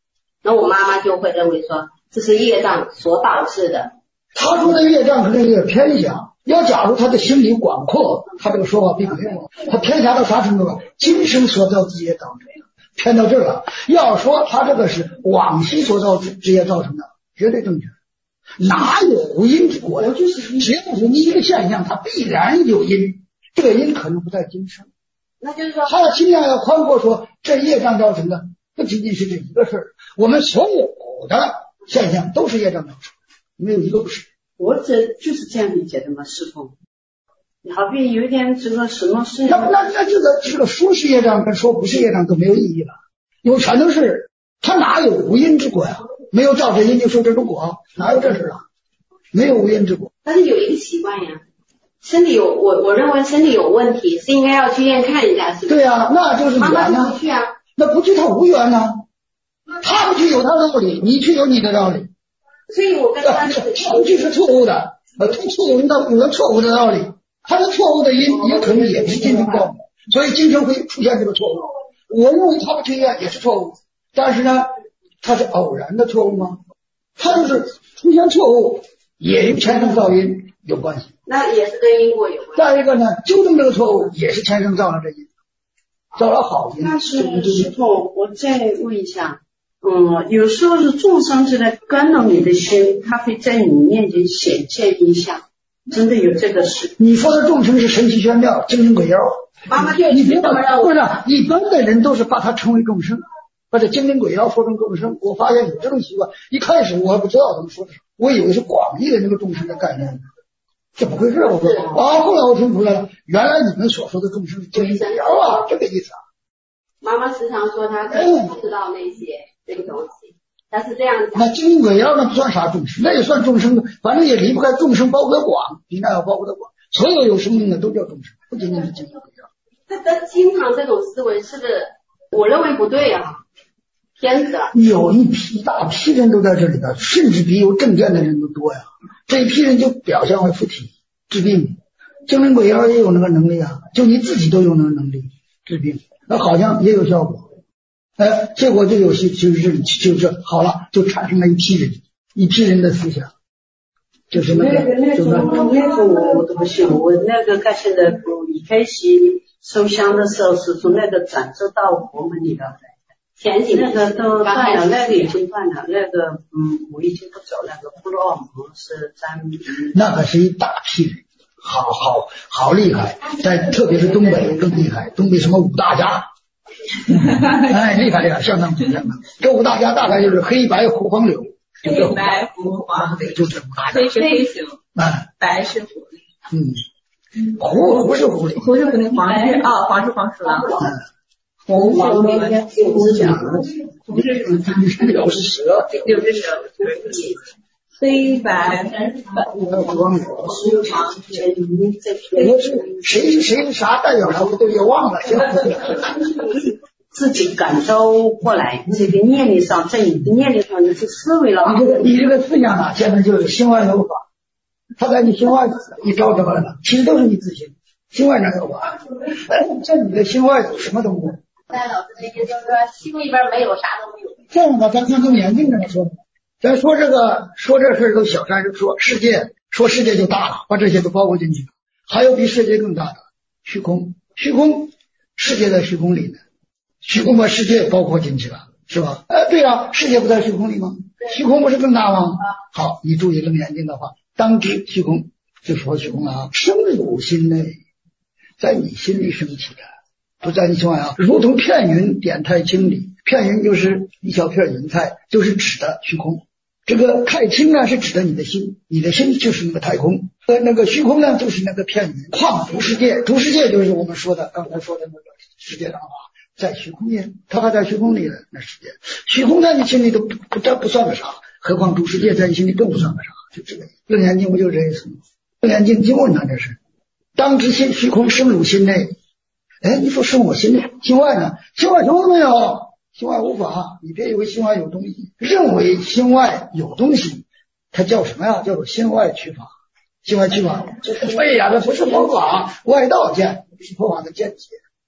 [SPEAKER 3] 那我妈妈就会认为说这是业障所导致的。
[SPEAKER 1] 他说的业障可能有点偏狭，要假如他的心理广阔，他这个说法并没有。他偏狭到啥程度了？今生所造之业导致的，偏到这儿了。要说他这个是往昔所造之业造成的，绝对正确。哪有无因之果呀？只要是一个现象，它必然有因，这个因可能不在今生。
[SPEAKER 3] 那就是说，
[SPEAKER 1] 他的心量要宽阔，说这业障造成的不仅仅是这一个事儿，我们所有的现象都是业障造成的，没有一个不是。
[SPEAKER 2] 我这就是这样理解的嘛，师父。你好比有一点这个什么事，
[SPEAKER 1] 那那那这个这个说是业障跟说不是业障都没有意义了，因为全都是他哪有无因之果呀？没有造这因就受这种果，哪有这事啊？没有无因之果。
[SPEAKER 3] 但是有一个习惯呀，身体有我我认为身体有问题，是应该要去医院看一下，是不是？
[SPEAKER 1] 对呀、啊，那就是
[SPEAKER 3] 妈妈
[SPEAKER 1] 缘呢。
[SPEAKER 3] 不去啊，
[SPEAKER 1] 那不去他无缘呢、啊，他不去有他的道理，你去有你的道理。
[SPEAKER 3] 所以我跟他
[SPEAKER 1] 他不去是错误的，呃，他错误的有了错误的道理，他的错误的因也可能也是今生报，所以今生会出现这个错误。我认为他不去医院也是错误，但是呢，他是偶然的错误吗？他就是出现错误，也与前生造因有关系。
[SPEAKER 3] 那也是跟因果有关系。
[SPEAKER 1] 再一个呢，纠正这个错误也是前生造了这因，造了好因。
[SPEAKER 2] 那是师父，我再问一下，嗯，有时候是众生就在干扰你的心，他会在你面前显现一下，真的有这个事。
[SPEAKER 1] 你说的众生是神奇玄妙、精灵鬼妖。
[SPEAKER 3] 妈妈就
[SPEAKER 1] 你别把不是一般的人都是把它称为众生，把这精灵鬼妖说成众生。我发现有这种习惯，一开始我还不知道怎么说的，我以为是广义的那个众生的概念，怎么回事？我说啊，后来我听出来了，原来你们所说的众生是精灵鬼妖啊，这个意思啊。
[SPEAKER 3] 妈妈时常说她不知道那些这个东西，她是这样讲。
[SPEAKER 1] 那精灵鬼妖那不算啥众生，那也算众生，反正也离不开众生包括广，比那要包括的广，所有有生命的都叫众生，不仅仅是精灵鬼妖。
[SPEAKER 3] 他他经常这种思维是不是？我认为不对啊，偏执了。
[SPEAKER 1] 有一批大批人都在这里的，甚至比有正见的人都多呀。这一批人就表现为附体治病，精灵鬼妖也有那个能力啊，就你自己都有那个能力治病，那好像也有效果。哎，结果就有些就是就是好了，就产生了一批人，一批人的思想，就是那个
[SPEAKER 2] 那个那个那个我我都不信，我那个看现在不一开始收香的时候是从那个转折到佛门里的，
[SPEAKER 3] 前几
[SPEAKER 2] 那个都断了，那个已经断了，那个嗯我已经不走那个布洛尔姆是咱
[SPEAKER 1] 那可是一大批人，好好好厉害，在特别是东北更厉害，东北什么五大家。哎，厉害厉害，相当不一样。这五大家大概就是黑白胡黄柳，
[SPEAKER 5] 黑白胡黄柳，
[SPEAKER 1] 就这五大家。
[SPEAKER 5] 黑是黑熊，
[SPEAKER 1] 啊，
[SPEAKER 5] 白是狐狸，
[SPEAKER 1] 嗯，胡胡是狐狸，
[SPEAKER 5] 胡是狐狸，黄是啊，黄是黄鼠狼，
[SPEAKER 2] 红黄柳六只脚，
[SPEAKER 5] 胡是
[SPEAKER 1] 柳是蛇，
[SPEAKER 5] 六只蛇，黑白
[SPEAKER 1] 胡黄柳。
[SPEAKER 2] 黄
[SPEAKER 1] 我是谁是谁是啥代表了，我都也忘了。
[SPEAKER 2] 自己感受过来，这个念力上，在你的念力上，你是思维了。
[SPEAKER 1] 你这个你这个思想啊，现在就是心外有法，他在你心外一招什么了？其实都是你自心，心外哪有法？哎，在你的心外有什么东西？
[SPEAKER 5] 戴老师的意思就是说，心里边没有，啥都没有。
[SPEAKER 1] 这样的，咱看更严峻的说，咱说这个说这事都小山说世界，说世界就大了，把这些都包括进去。还有比世界更大的虚空，虚空世界在虚空里呢，虚空把世界包括进去了，是吧？哎，对啊，世界不在虚空里吗？虚空不是更大吗？好，你注意楞严经的话，当知虚空就说虚空啊，生入心内，在你心里升起的，不在你心外啊，如同片云点太清里，片云就是一小片云彩，就是指的虚空。这个太清呢是指的你的心，你的心就是那个太空，呃，那个虚空呢就是那个片云，旷诸世界，诸世界就是我们说的刚才说的那个世界上啊，在虚空里，它还在虚空里的那世界，虚空在你心里都不不这不算个啥，何况诸世界在你心里更不算个啥，就这个楞严经不就这意思吗？楞严经经文呢这是，当知心虚空生入心内，哎，你说生我心内，心外呢？心外什么都没有。心外无法，你别以为心外有东西，认为心外有东西，它叫什么呀？叫做心外取法。心外取法，对呀，这不是佛法，外道见，不是佛法的见解。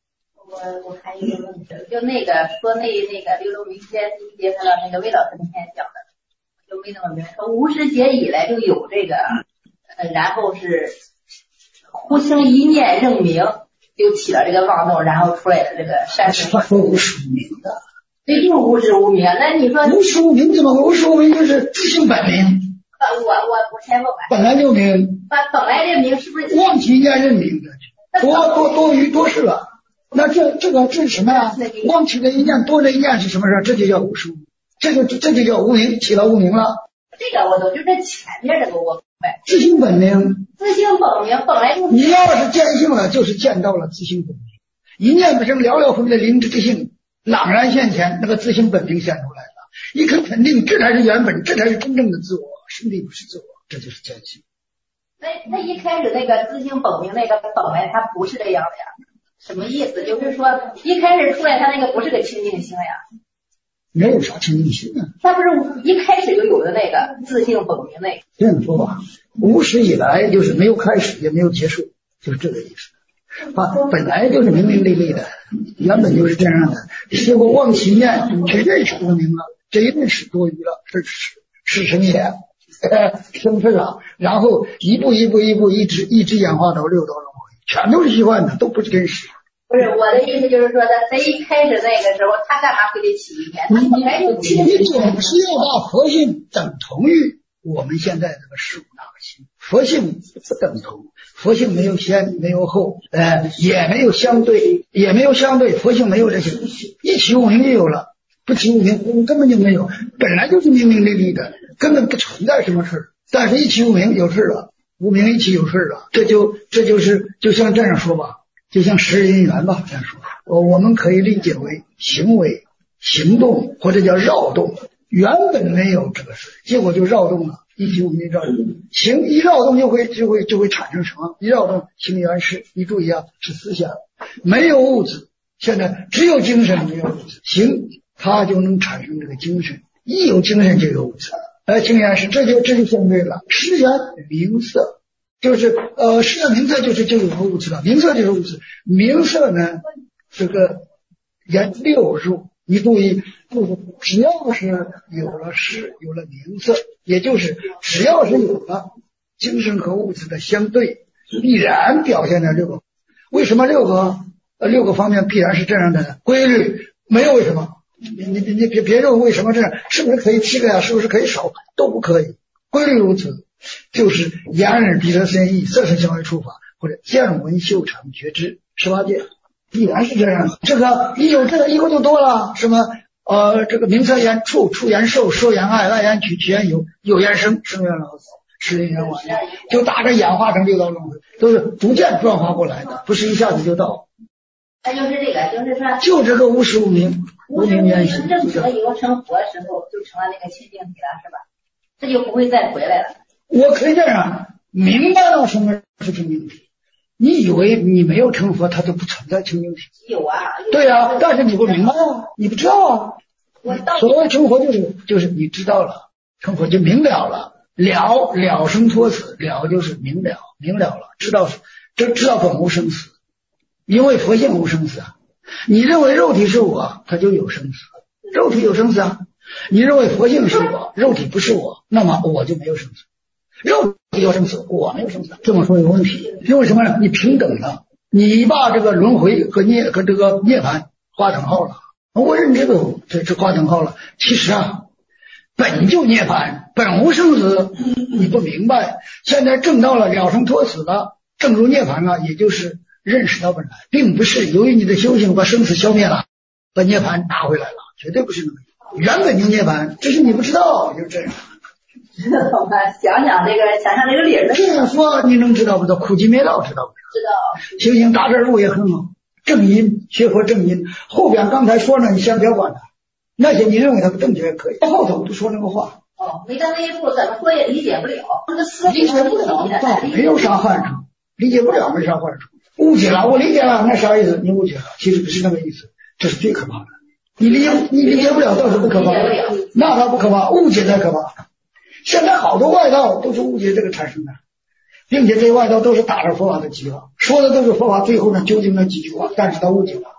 [SPEAKER 5] 我我还有一个问题，就那个说那那个刘龙明天第一节课的那个魏老师那天讲的，就没那么明白。说无始劫以来就有这个，呃，然后是忽行一念认明，就起了这个妄动，然后出来的这个善事。
[SPEAKER 1] 他说无始无明的。
[SPEAKER 5] 对，就是无始无明。那你说
[SPEAKER 1] 无始无明怎么？无始无明就是自性本明。
[SPEAKER 5] 呃，我我我先问完。
[SPEAKER 1] 本来就明。
[SPEAKER 5] 本本来这明是不是？
[SPEAKER 1] 妄起一念认明的，多多多于多事了。那这这个这是什么呀？妄起的一念多的一念是什么事？这就叫无始无明，这就这就叫无明，起了无明了。
[SPEAKER 5] 这个我都就这前面这个我明白。
[SPEAKER 1] 自性本明，
[SPEAKER 5] 自性本明本来就。
[SPEAKER 1] 你要是见性了，就是见到了自性本明。一念不生，了了分的灵之性，朗然现前，那个自性本明显出来了。一可肯定，这才是原本，这才是真正的自我，身体不是自我，这就是见性。
[SPEAKER 5] 那那一开始那个自性本明那个本来它不是这样的呀。什么意思？就是说一开始出来他那个不是个清净心呀，
[SPEAKER 1] 没有啥清净心啊。
[SPEAKER 5] 他不是一开始就有的那个自性本明那个。
[SPEAKER 1] 这样说吧，无始以来就是没有开始也没有结束，就是这个意思啊。本来就是明明丽丽的，原本就是这样的。结果妄起念去认识无明了，这一认识多余了，是是是什么也生分了，然后一步一步一步一直一直演化到六道轮回。全都是虚幻的，都不是真实。
[SPEAKER 5] 不是我的意思，就是说他在一开始那个时候，他干嘛非得起一念？他本来就起。
[SPEAKER 1] 你总是要把佛性等同于我们现在这个事物那个性，佛性不等同，佛性没有先没有后，呃，也没有相对，也没有相对，佛性没有这些，一起无明就有了，不起无明根本就没有，本来就是明明丽丽的，根本不存在什么事，但是一起无明有事了。无明一起有事了，这就这就是就像这样说吧，就像十因缘吧，这样说，我我们可以理解为行为、行动或者叫绕动，原本没有这个事，结果就绕动了，一起无明绕动，行一绕动就会就会就会产生什么？一绕动行缘是，你注意啊，是思想，没有物质，现在只有精神没有物质，行它就能产生这个精神，一有精神就有物质。呃，经验是，这就这就相对了。实缘名色，就是呃，实缘名色就是就有个物质了，名色就是物质。名色呢，这个言六入，你注意，就是只要是有了识，有了名色，也就是只要是有了精神和物质的相对，必然表现在六个。为什么六个呃六个方面必然是这样的规律？没有为什么。你你你别别认为为什么这样，是不是可以七个呀？是不是可以少？都不可以，规律如此，就是眼耳鼻舌身意，色身香味触法，或者见闻嗅尝觉知十八界，必然是这样。这个一有这个以后就多了，什么呃这个名色言触，触言受，受言爱，爱言取，取言有，有言生，生言老死，十因缘完，就打着演化成六道轮回，都是逐渐转化过来的，不是一下子就到。
[SPEAKER 5] 那就是这个，就是说，
[SPEAKER 1] 就这个无始无明，无明缘起，
[SPEAKER 5] 正起了以后成佛的时候，就成了那个清净体了，是吧？这就不会再回来了。
[SPEAKER 1] 我可以这样明白了什么是清净体。你以为你没有成佛，它就不存在清净体？
[SPEAKER 5] 有啊。
[SPEAKER 1] 对啊，但是你不明白啊，你不知道啊。
[SPEAKER 5] 我到
[SPEAKER 1] 所谓成佛就是就是你知道了，成佛就明了了，了了生脱死，了就是明了，明了了，知道这知道本无生死。因为佛性无生死啊，你认为肉体是我，它就有生死，肉体有生死啊。你认为佛性是我，肉体不是我，那么我就没有生死。肉体有生死，我没有生死，这么说有问题。因为什么呢？你平等了，你把这个轮回和涅和这个涅槃划等号了。我认这个这这划等号了。其实啊，本就涅槃，本无生死，你不明白。现在证到了了生脱死了，证入涅槃了，也就是认识到本来，并不是由于你的修行把生死消灭了，把涅槃拿回来了，绝对不是那么原本就涅槃，只是你不知道，就这样。
[SPEAKER 5] 好吧，想想这个，想想这个理儿。
[SPEAKER 1] 这样说你能知道不知道？苦集灭道知道不知
[SPEAKER 5] 道？
[SPEAKER 1] 知道。修行大智路也很好，正因学佛正因。后边刚才说呢，你先不要管它，那些你认为它不正确也可以，到后头不说那个话。
[SPEAKER 5] 哦，没到那一步，怎么说也理解不了。这个思
[SPEAKER 1] 理解不了，倒没有啥坏处，理解不了没啥坏处。误解了，我理解了，那啥意思？你误解了，其实不是那个意思，这是最可怕的。你理解你理解不了倒是不可怕，那它不可怕，误解才可怕。现在好多外道都是误解这个产生的，并且这些外道都是打着佛法的旗号，说的都是佛法，最后呢究竟那几句话，但是他误解了，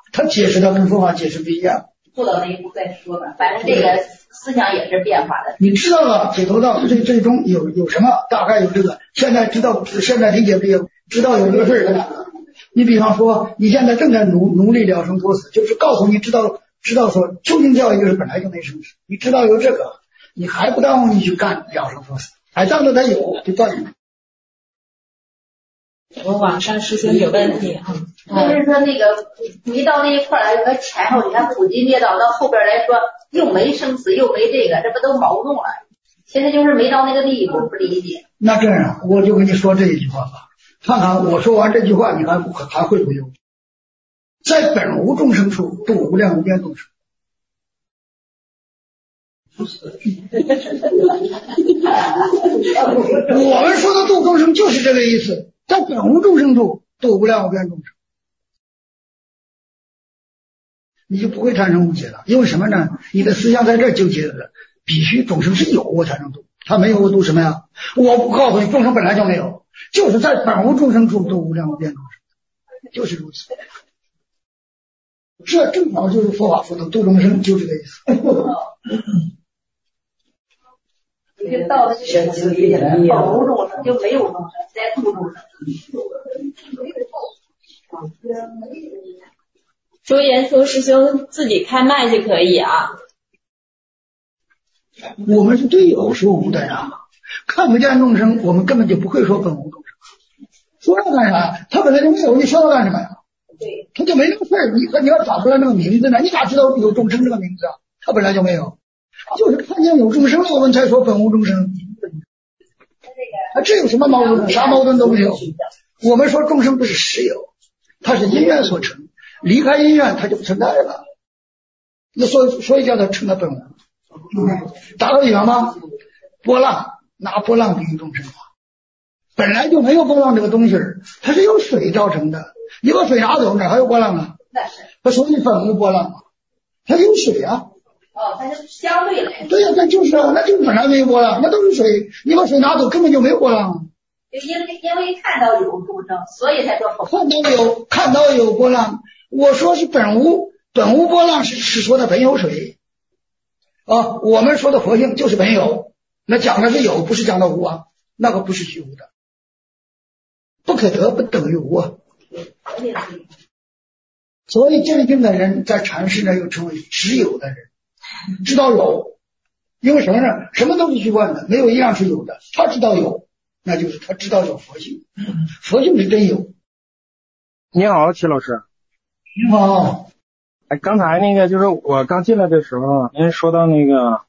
[SPEAKER 1] 他解释的跟佛法解释不一样。
[SPEAKER 5] 做到那一步再说吧，反正这个思想也是变化的。
[SPEAKER 1] 你知道了解脱道这最终有有什么？大概有这个，现在知道，现在理解不有知道有这个事儿。你比方说，你现在正在努努力了生脱死，就是告诉你知道知道说究竟教育就是本来就没生死，你知道有这个，你还不耽误你去干了生脱死，还当着他有就断了。
[SPEAKER 7] 我网上师兄有问题啊，
[SPEAKER 5] 就是说那个没到那一块来，和前后你看普济灭道到后边来说，又没生死又没这个，这不都矛盾了？现在就是没到那个地步，不理解。
[SPEAKER 1] 那这样，我就跟你说这一句话吧，看看我说完这句话，你还还会不会有？在本无众生处，度无量无边众生。我们说的度众生就是这个意思。在本无众生处，度无量无边众生，你就不会产生误解了。因为什么呢？你的思想在这纠结的，必须众生是有我才能度，他没有我度什么呀？我不告诉你，众生本来就没有，就是在本无众生处度无量无边众生，就是如此。这正好就是佛法说的度众生，就这个意思。
[SPEAKER 5] 你就到了这个本无众生就没有众生，在度众生。
[SPEAKER 7] 周延苏师兄自己开麦就可以啊。
[SPEAKER 1] 我们是对有说无的呀，看不见众生，我们根本就不会说本无众生。说它干啥？他本来就没有，你说它干什么呀？
[SPEAKER 5] 对，
[SPEAKER 1] 他就没那个事儿，你你要找出来那个名字呢？你哪知道有众生这个名字啊？他本来就没有，就是看见有众生了，我们才说本无众生。啊，这有什么矛盾？啥矛盾都没有。我们说众生不是实有，它是因缘所成，离开因缘它就不存在了。那所以所以叫它成了本无。打个比方吗？波浪，拿波浪比喻众生，本来就没有波浪这个东西，它是由水造成的。你把水拿走，哪还有波浪啊？
[SPEAKER 5] 那是。
[SPEAKER 1] 它属于本无波浪，它有水啊。
[SPEAKER 5] 哦，它是相对来。
[SPEAKER 1] 对呀、啊，那就是啊，那就是本来没有波浪，那都是水，你把水拿走，根本就没有波浪啊。
[SPEAKER 5] 就因为因为看到有众生，所以才说
[SPEAKER 1] 看到有看到有波浪。我说是本无本无波浪是是说的本有水啊，我们说的佛性就是本有，那讲的是有，不是讲的无啊，那个不是虚无的，不可得不等于无啊。所以真正的人在禅师呢又称为只有的人，知道有，因为什么呢？什么都是虚幻的，没有一样是有的，他知道有，那就是他知道有佛性，佛性是真有。
[SPEAKER 9] 你好，齐老师。
[SPEAKER 1] 你好。
[SPEAKER 9] 哎，刚才那个就是我刚进来的时候，您说到那个，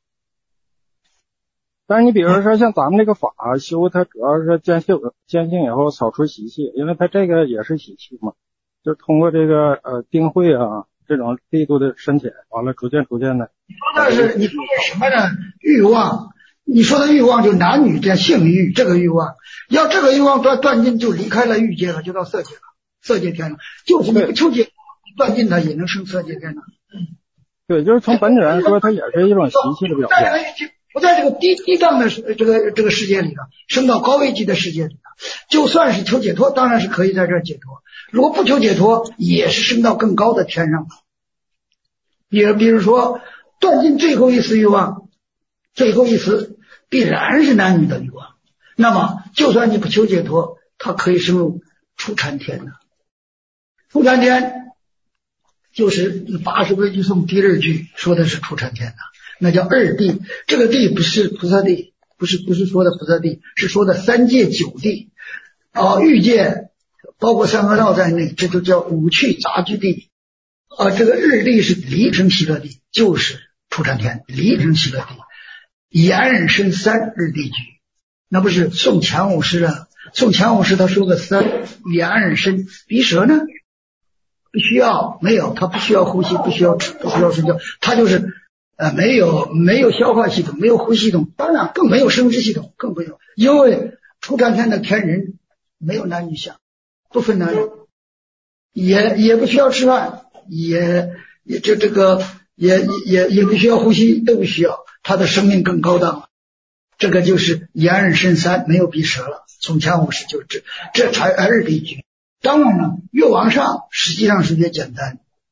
[SPEAKER 9] 但是你比如说像咱们这个法修，它主要是见性见性以后扫除习气，因为它这个也是习气嘛，就通过这个呃定慧啊这种力度的深浅，完了逐渐逐渐的。
[SPEAKER 1] 你说的是你说的什么呢？欲望，你说的欲望就男女这性欲，这个欲望，要这个欲望断断尽就离开了欲界了，就到色界了，色界天了，就是你不求解断尽它也能升色界天了。
[SPEAKER 9] 对，就是从本质来说，它也是一种习气的表现。
[SPEAKER 1] 不在这个低低档的这个这个世界里了，升到高位级的世界里了，就算是求解脱，当然是可以在这儿解脱。如果不求解脱，也是升到更高的天上。也比如说断尽最后一丝欲望，最后一丝必然是男女的欲望，那么就算你不求解脱，它可以升入初禅天的。初禅天就是八十规矩颂第二句说的是初禅天的，那叫二地。这个地不是菩萨地，不是不是说的菩萨地，是说的三界九地啊，欲界包括三恶道在内，这就叫五趣杂居地啊。这个日地是离生喜乐地，就是初禅天离生喜乐地。言忍身三日地居，那不是宋乾武师啊？宋乾武师他说个三，言忍身鼻舌呢不需要，没有，他不需要呼吸，不需要吃，不需要睡觉，他就是呃没有没有消化系统，没有呼吸系统，当然更没有生殖系统，更没有，因为初禅天的天人没有男女相，不分男女，也也不需要吃饭，也也这这个也也也不需要呼吸，都不需要，他的生命更高档了。这个就是言忍身三，没有鼻舌了。从前五十就这这才二地居。当然了，越往上实际上是越简单，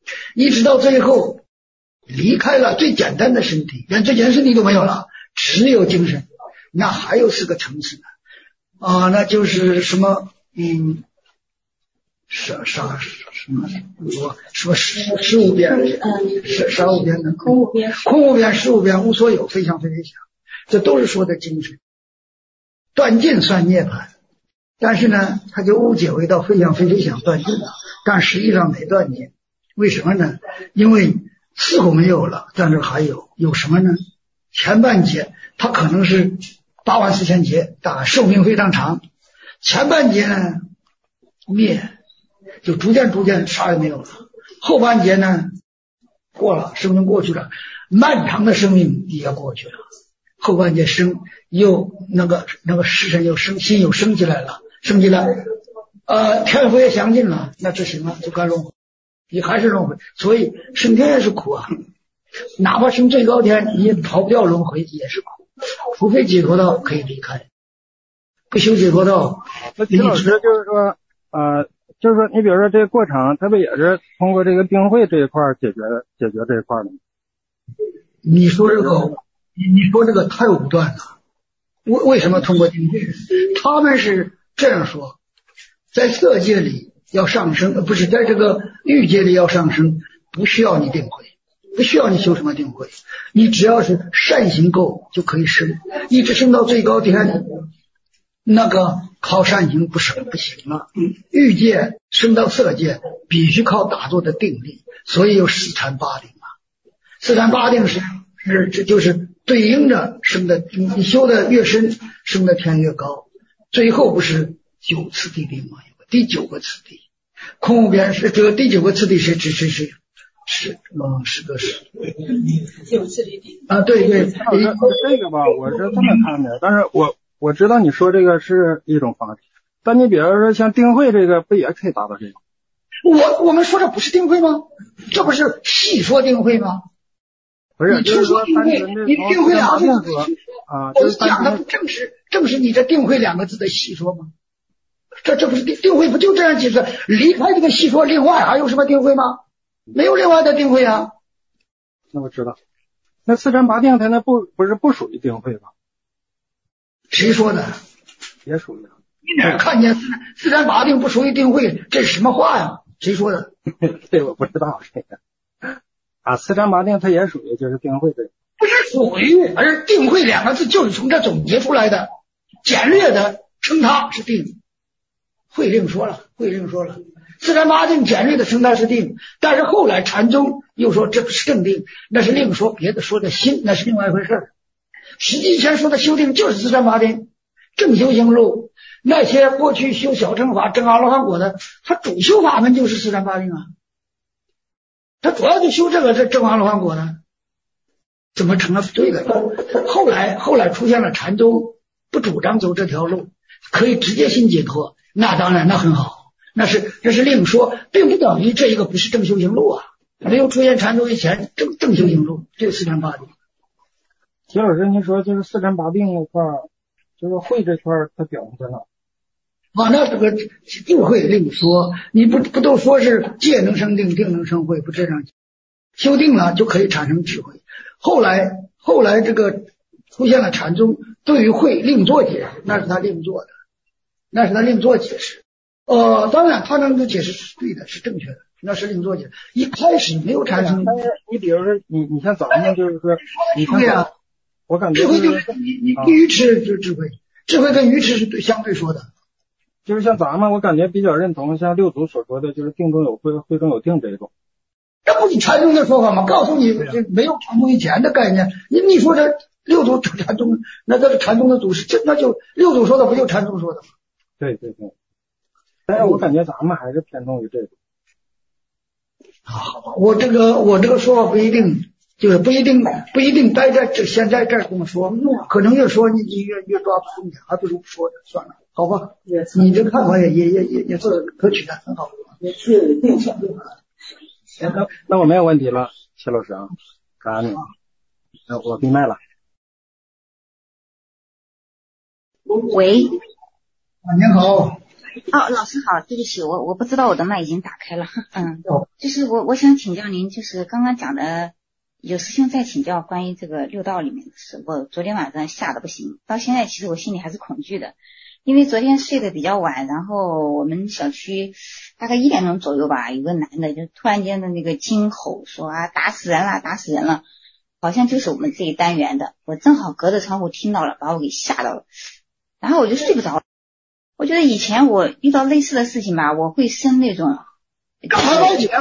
[SPEAKER 1] 一直到最后离开了最简单的身体，连最简单身体都没有了，只有精神，那还有四个层次呢啊，那就是什么嗯。啥啥什么我什么十十五边十十五边的
[SPEAKER 7] 空无边
[SPEAKER 1] 空无边十五边无所有非想非非想，这都是说的精神。断尽算涅槃，但是呢他就误解为到非想非非想断尽了，但实际上没断尽。为什么呢？因为似乎没有了，但是还有有什么呢？前半节它可能是八万四千劫，大寿命非常长，前半节呢灭，就逐渐逐渐啥也没有了。后半节呢过了，生命过去了，漫长的生命也过去了。后半节生又那个那个时辰又生心又升起来了，升起来呃天福也相近了，那这行了就该轮回，你还是轮回。所以升天也是苦啊，哪怕升最高天你也逃不掉轮回，也是苦，除非解脱道可以离开，不修解脱道。
[SPEAKER 9] 那秦老师就是说呃就是说你比如说这个过程它不也是通过这个定慧这一块解决解决这一块的吗？
[SPEAKER 1] 你说这个你说这个太武断了。为为什么通过定慧？他们是这样说，在色界里要上升，不是在这个欲界里要上升，不需要你定慧，不需要你修什么定慧，你只要是善行够就可以升，一直升到最高天，那个靠善行不升不行了。欲界升到色界必须靠打坐的定力，所以有四禅八定啊。四禅八定是是这就是对应着升的，你修的越深，升的天越高。最后不是九次地定吗？有个第九个次第，空无边是这个第九个次第是指是是是嗯是个是
[SPEAKER 7] 九次地定
[SPEAKER 1] 啊，对对，
[SPEAKER 9] 这个吧我是这么看的，但是我我知道你说这个是一种方式，但你比如说像定慧这个不也可以达到这个？
[SPEAKER 1] 我我们说这不是定慧吗？这不是细说定慧吗？
[SPEAKER 9] 不是，
[SPEAKER 1] 你听说定慧，你定慧两个字
[SPEAKER 9] 啊，
[SPEAKER 1] 我讲的不正是正是你这定慧两个字的细说吗？这这不是定定慧不就这样解释？离开这个细说，另外还有什么定慧吗？没有另外的定慧啊。
[SPEAKER 9] 那我知道，那四禅八定它那不不是不属于定慧吧？
[SPEAKER 1] 谁说的？
[SPEAKER 9] 也属于。
[SPEAKER 1] 你哪看见四四禅八定不属于定慧？这是什么话呀？谁说的？
[SPEAKER 9] 这我不知道这个。啊，四禅八定它也属于就是定慧这个，
[SPEAKER 1] 不是属于，而是定慧两个字就是从这总结出来的，简略的称它是定。慧令说了，慧令说了，四禅八定简略的称它是定，但是后来禅宗又说这不是正定，那是另说别的说的心，那是另外一回事儿。实际以前说的修定就是四禅八定，正修行路，那些过去修小乘法证阿罗汉果的，他主修法门就是四禅八定啊。他主要就修这个这正阿罗汉果呢，怎么成了不对的？后来后来出现了禅宗，不主张走这条路，可以直接性解脱，那当然那很好，那是这是另说，并不等于这一个不是正修行路啊。没有出现禅宗以前，正正修行路这四禅八定。
[SPEAKER 9] 齐老师，您说就是四禅八定那块儿，就是慧这块儿，它表现在哪？
[SPEAKER 1] 啊，那这个定慧另说，你不不都说是戒能生定，定能生慧，不这样修定了就可以产生智慧。后来后来这个出现了禅宗，对于慧另做解释，那是他另做的，那是他另做解释。呃，当然他能解释是对的，是正确的，那是另做解释。一开始没有产生，
[SPEAKER 9] 但是你比如说你你像咱们就是说，你看
[SPEAKER 1] 啊，
[SPEAKER 9] 我感觉
[SPEAKER 1] 智慧就是你你你愚痴就是智慧，智慧跟愚痴是对相对说的。
[SPEAKER 9] 就是像咱们，我感觉比较认同像六祖所说的，就是定中有慧，慧中有定这一种。
[SPEAKER 1] 这不是禅宗的说法吗？告诉你，这没有禅宗以前的概念。你你说这六祖禅宗，那这是禅宗的祖师，这那就六祖说的不就禅宗说的吗？
[SPEAKER 9] 对对对。但是我感觉咱们还是偏重于这种。
[SPEAKER 1] 好吧，我这个我这个说法不一定，就是不一定不一定待在这现在这儿这么说，可能越说你你越越抓不重点，还不如不说的算了。好吧，你这个看法也也也也也是可取的，很好，也是定向对吧？
[SPEAKER 9] 那那我没有问题了，齐老师啊，感恩你，那我闭麦了。
[SPEAKER 8] 喂，
[SPEAKER 1] 啊，您好，
[SPEAKER 10] 哦，老师好，对不起，我我不知道我的麦已经打开了。嗯，就是我我想请教您，就是刚刚讲的，有师兄在请教关于这个六道里面的事。我昨天晚上吓得不行，到现在其实我心里还是恐惧的，因为昨天睡得比较晚，然后我们小区大概一点钟左右吧，有个男的就突然间的那个惊吼说啊，打死人了，打死人了，好像就是我们这一单元的。我正好隔着窗户听到了，把我给吓到了，然后我就睡不着。我觉得以前我遇到类似的事情吧，我会生那种
[SPEAKER 1] 干嘛报警？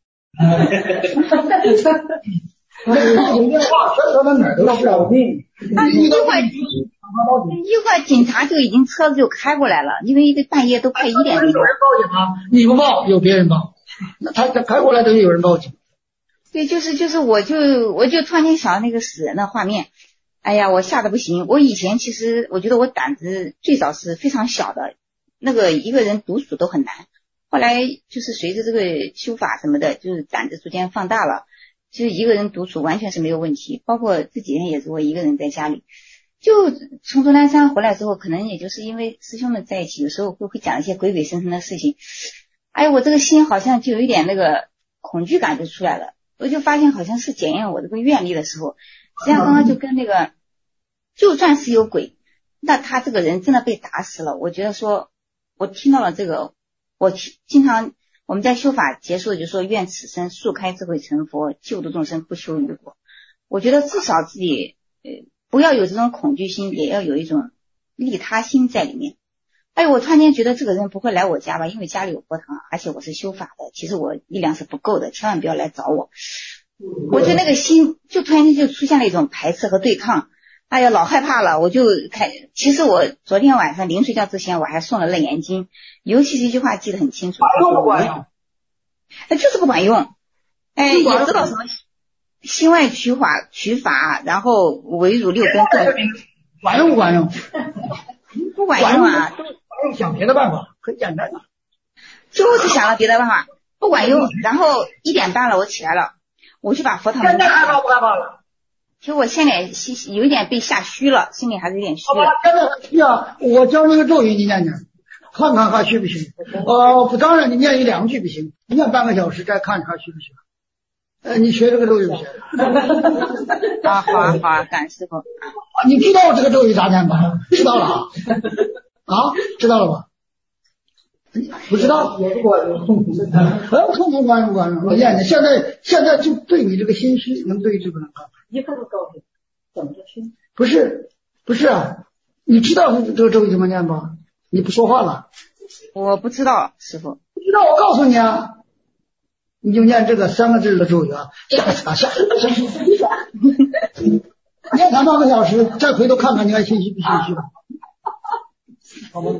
[SPEAKER 1] 有电话传到哪儿都是啊！
[SPEAKER 10] 一会儿一会儿警察就已经车子就开过来了，因为一个半夜都快一点钟。
[SPEAKER 1] 有人报警吗？你不报，有别人报。那他他开过来等于有人报警。
[SPEAKER 10] 对，就是就是，我就我就突然间想到那个死人的画面。哎呀，我吓得不行。我以前其实我觉得我胆子最早是非常小的，那个一个人独处都很难。后来就是随着这个修法什么的，就是胆子逐渐放大了，就是一个人独处完全是没有问题。包括这几天也是我一个人在家里，就从终南山回来之后，可能也就是因为师兄们在一起，有时候会会讲一些鬼鬼神神的事情。哎，我这个心好像就有一点那个恐惧感就出来了，我就发现好像是检验我这个愿力的时候。实际上刚刚就跟那个，就算是有鬼，那他这个人真的被打死了。我觉得说，我听到了这个，我经常我们在修法结束就说愿此生速开智慧成佛，救度众生不求于果。我觉得至少自己呃不要有这种恐惧心，也要有一种利他心在里面。哎，我突然间觉得这个人不会来我家吧，因为家里有佛堂，而且我是修法的，其实我力量是不够的，千万不要来找我。我觉得那个心就突然间就出现了一种排斥和对抗，哎呀，老害怕了。我就开，其实我昨天晚上临睡觉之前我还诵了《楞严经》，尤其是一句话记得很清楚，
[SPEAKER 1] 管不管用？
[SPEAKER 10] 哎，就是不管用。哎，也知道什么心外取法，取法，然后唯辱六根，
[SPEAKER 1] 管用不管用？
[SPEAKER 10] 不管用啊！
[SPEAKER 1] 都想别的办法，很简单的。
[SPEAKER 10] 就是想了别的办法，不管用。然后一点半了，我起来了。我就把佛堂门打开。
[SPEAKER 1] 现在害怕不害怕了？
[SPEAKER 10] 其实我现在有一点被吓虚了，心里还是有点虚了。
[SPEAKER 1] 好吧，现在很虚啊！我教那个咒语，你念念，看看还虚不虚？呃，不，当然你念一两句不行，你念半个小时再看还虚不虚？呃，你学这个咒语不学？
[SPEAKER 10] 啊，好啊好啊，感恩师父。
[SPEAKER 1] 你知道这个咒语咋念吧？知道了啊？啊，知道了吧？不知道，也不管用，呃，不不管用不管用。我念念，现在现在就对你这个心虚能对治不能干？
[SPEAKER 6] 一个都告诉你怎么去？
[SPEAKER 1] 不是不是啊，你知道这个咒语怎么念吧？你不说话了？
[SPEAKER 10] 我不知道，师父。
[SPEAKER 1] 不知道，我告诉你啊，你就念这个三个字的咒语啊，吓死他，吓死他，吓死他！念它半个小时，再回头看看你还心虚不心虚吧？好吧。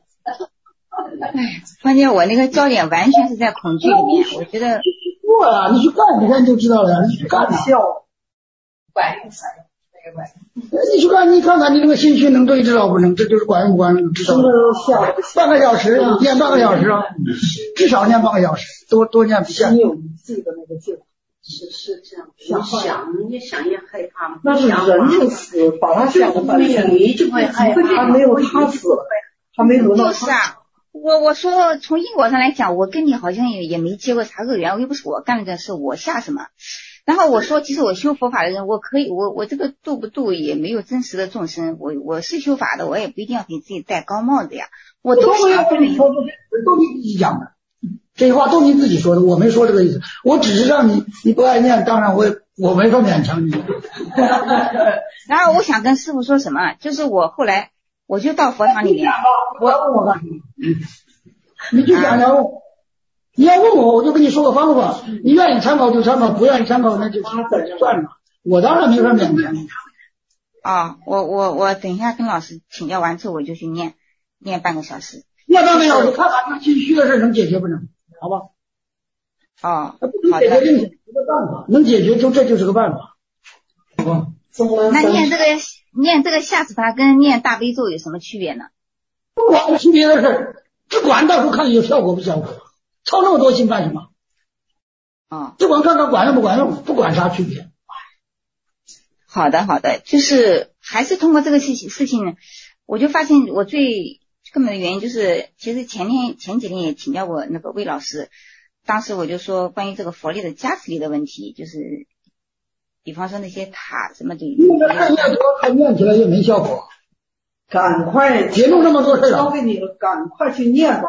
[SPEAKER 10] 哎，关键我那个焦点完全是在恐惧里面，我觉得。
[SPEAKER 1] 过呀，你去干，你看你就知道了，你去干笑。
[SPEAKER 5] 管用啥呀？那个管用。
[SPEAKER 1] 你去干，你看看你这个心虚能对治了不能？这就是管用不管用，知道吗？半个小时，念半个小时啊，至少念半个小时，多多念不下。
[SPEAKER 6] 你有记得那个劲。
[SPEAKER 2] 是是这样，你想越想越害怕嘛。
[SPEAKER 6] 那是人就死，把他想的半天，
[SPEAKER 2] 你就会害怕。
[SPEAKER 6] 他没有他死，还没轮到他。
[SPEAKER 10] 就是啊。我我说从因果上来讲，我跟你好像也也没结过啥恶缘，又不是我干的事，我吓什么？然后我说，其实我修佛法的人，我可以，我我这个度不度也没有真实的众生，我我是修法的，我也不一定要给自己戴高帽子呀，我都是
[SPEAKER 1] 要跟你说，都你自己讲的，这些话都你自己说的，我没说这个意思，我只是让你你不爱念，当然我也我没说勉强你。
[SPEAKER 10] 然后我想跟师父说什么，就是我后来。我就到佛堂里面，
[SPEAKER 1] 我问我干什么？你就想要问，你要问我，我就跟你说个方法。你愿意参考就参考，不愿意参考那就算了。我当然没法勉强。
[SPEAKER 10] 啊，我我我等一下跟老师请教完之后，我就去念念半个小时。
[SPEAKER 1] 念半个小时，看看这心虚的事能解决不能？好吧？
[SPEAKER 10] 哦，
[SPEAKER 1] 好的。解决就一个办法，能解决就这就是个办法，好吧？
[SPEAKER 10] 那念这个念这个吓死他跟念大悲咒有什么区别呢？
[SPEAKER 1] 不管区别的事，只管到时候看有效果不效果，操那么多心干什么？
[SPEAKER 10] 啊，
[SPEAKER 1] 只管看看管用不管用，不管啥区别。
[SPEAKER 10] 好的好的，就是还是通过这个事情事情呢，我就发现我最根本的原因就是，其实前天前几天也请教过那个魏老师，当时我就说关于这个佛力的加持力的问题，就是比方说那些塔什么的，
[SPEAKER 1] 那个看念多，看念起来也没效果。
[SPEAKER 6] 赶快
[SPEAKER 1] 节目这么多事
[SPEAKER 6] 交给你了，赶快去念吧。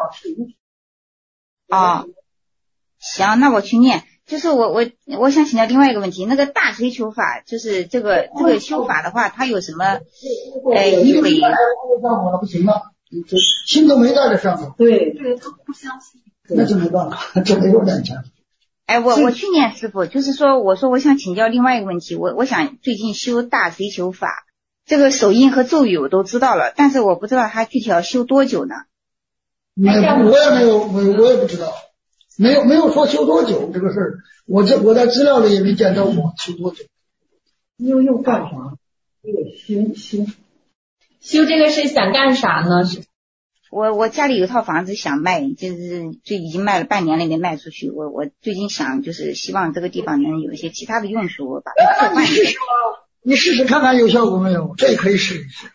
[SPEAKER 10] 哦，行，那我去念。就是我我我想请教另外一个问题，那个大锤球法，就是这个这个修法的话，它有什么呃意味？
[SPEAKER 1] 不行了，心都没在这上面。
[SPEAKER 6] 对
[SPEAKER 2] 对，他不相信，
[SPEAKER 1] 那就没办法，这没有两强。
[SPEAKER 10] 哎，我我去念师傅，就是说，我说我想请教另外一个问题，我我想最近修大锤球法，这个手印和咒语我都知道了，但是我不知道它具体要修多久呢？
[SPEAKER 1] 我也没有，我我也不知道。没有没有说修多久这个事儿，我这我在资料里也没见到过修多久。
[SPEAKER 6] 又又干啥？这个修修
[SPEAKER 7] 修这个是想干啥呢？是
[SPEAKER 10] 我我家里有套房子想卖，就是就已经卖了半年了没卖出去。我我最近想就是希望这个地方能有一些其他的用处，我把它置换一下。
[SPEAKER 1] 你试试看看有效果没有？这也可以试一试。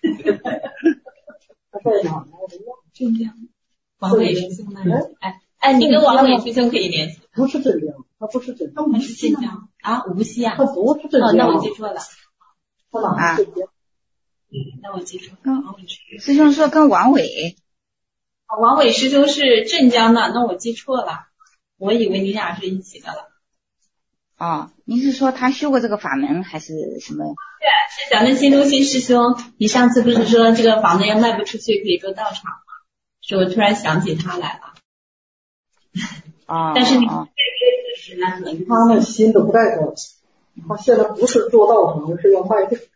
[SPEAKER 7] 镇江王伟师兄那里，哎。哎，你跟王伟师兄可以联系。
[SPEAKER 6] 不是镇江，他不是镇江，
[SPEAKER 7] 他是镇江啊，无锡啊。
[SPEAKER 6] 他不是镇江。
[SPEAKER 7] 哦，那我记错了。
[SPEAKER 10] 啊，
[SPEAKER 7] 嗯，那我记错了。王伟
[SPEAKER 10] 师兄说跟王伟。
[SPEAKER 7] 王伟师兄是镇江的，那我记错了，我以为你俩是一起的了。
[SPEAKER 10] 哦，您是说他修过这个法门还是什么？
[SPEAKER 7] 对，是咱们新中心师兄。你上次不是说这个房子要卖不出去可以做道场吗？所以我突然想起他来了。
[SPEAKER 10] 啊，
[SPEAKER 7] 但是你这个只是呢，
[SPEAKER 6] 他们心都不在这儿，他现在不是做道场，是要卖地。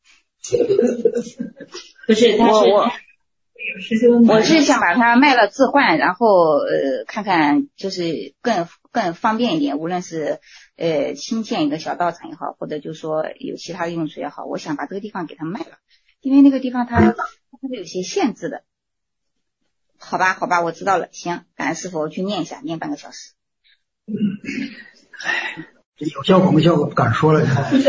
[SPEAKER 7] 不是，他是
[SPEAKER 10] 我我我是想把它卖了置换，然后呃看看就是更更方便一点，无论是呃新建一个小道场也好，或者就是说有其他的用处也好，我想把这个地方给它卖了，因为那个地方它它是有些限制的。好吧，好吧，我知道了。行，感恩师傅，我去念一下，念半个小时。
[SPEAKER 1] 哎，这有效果没效果不敢说了。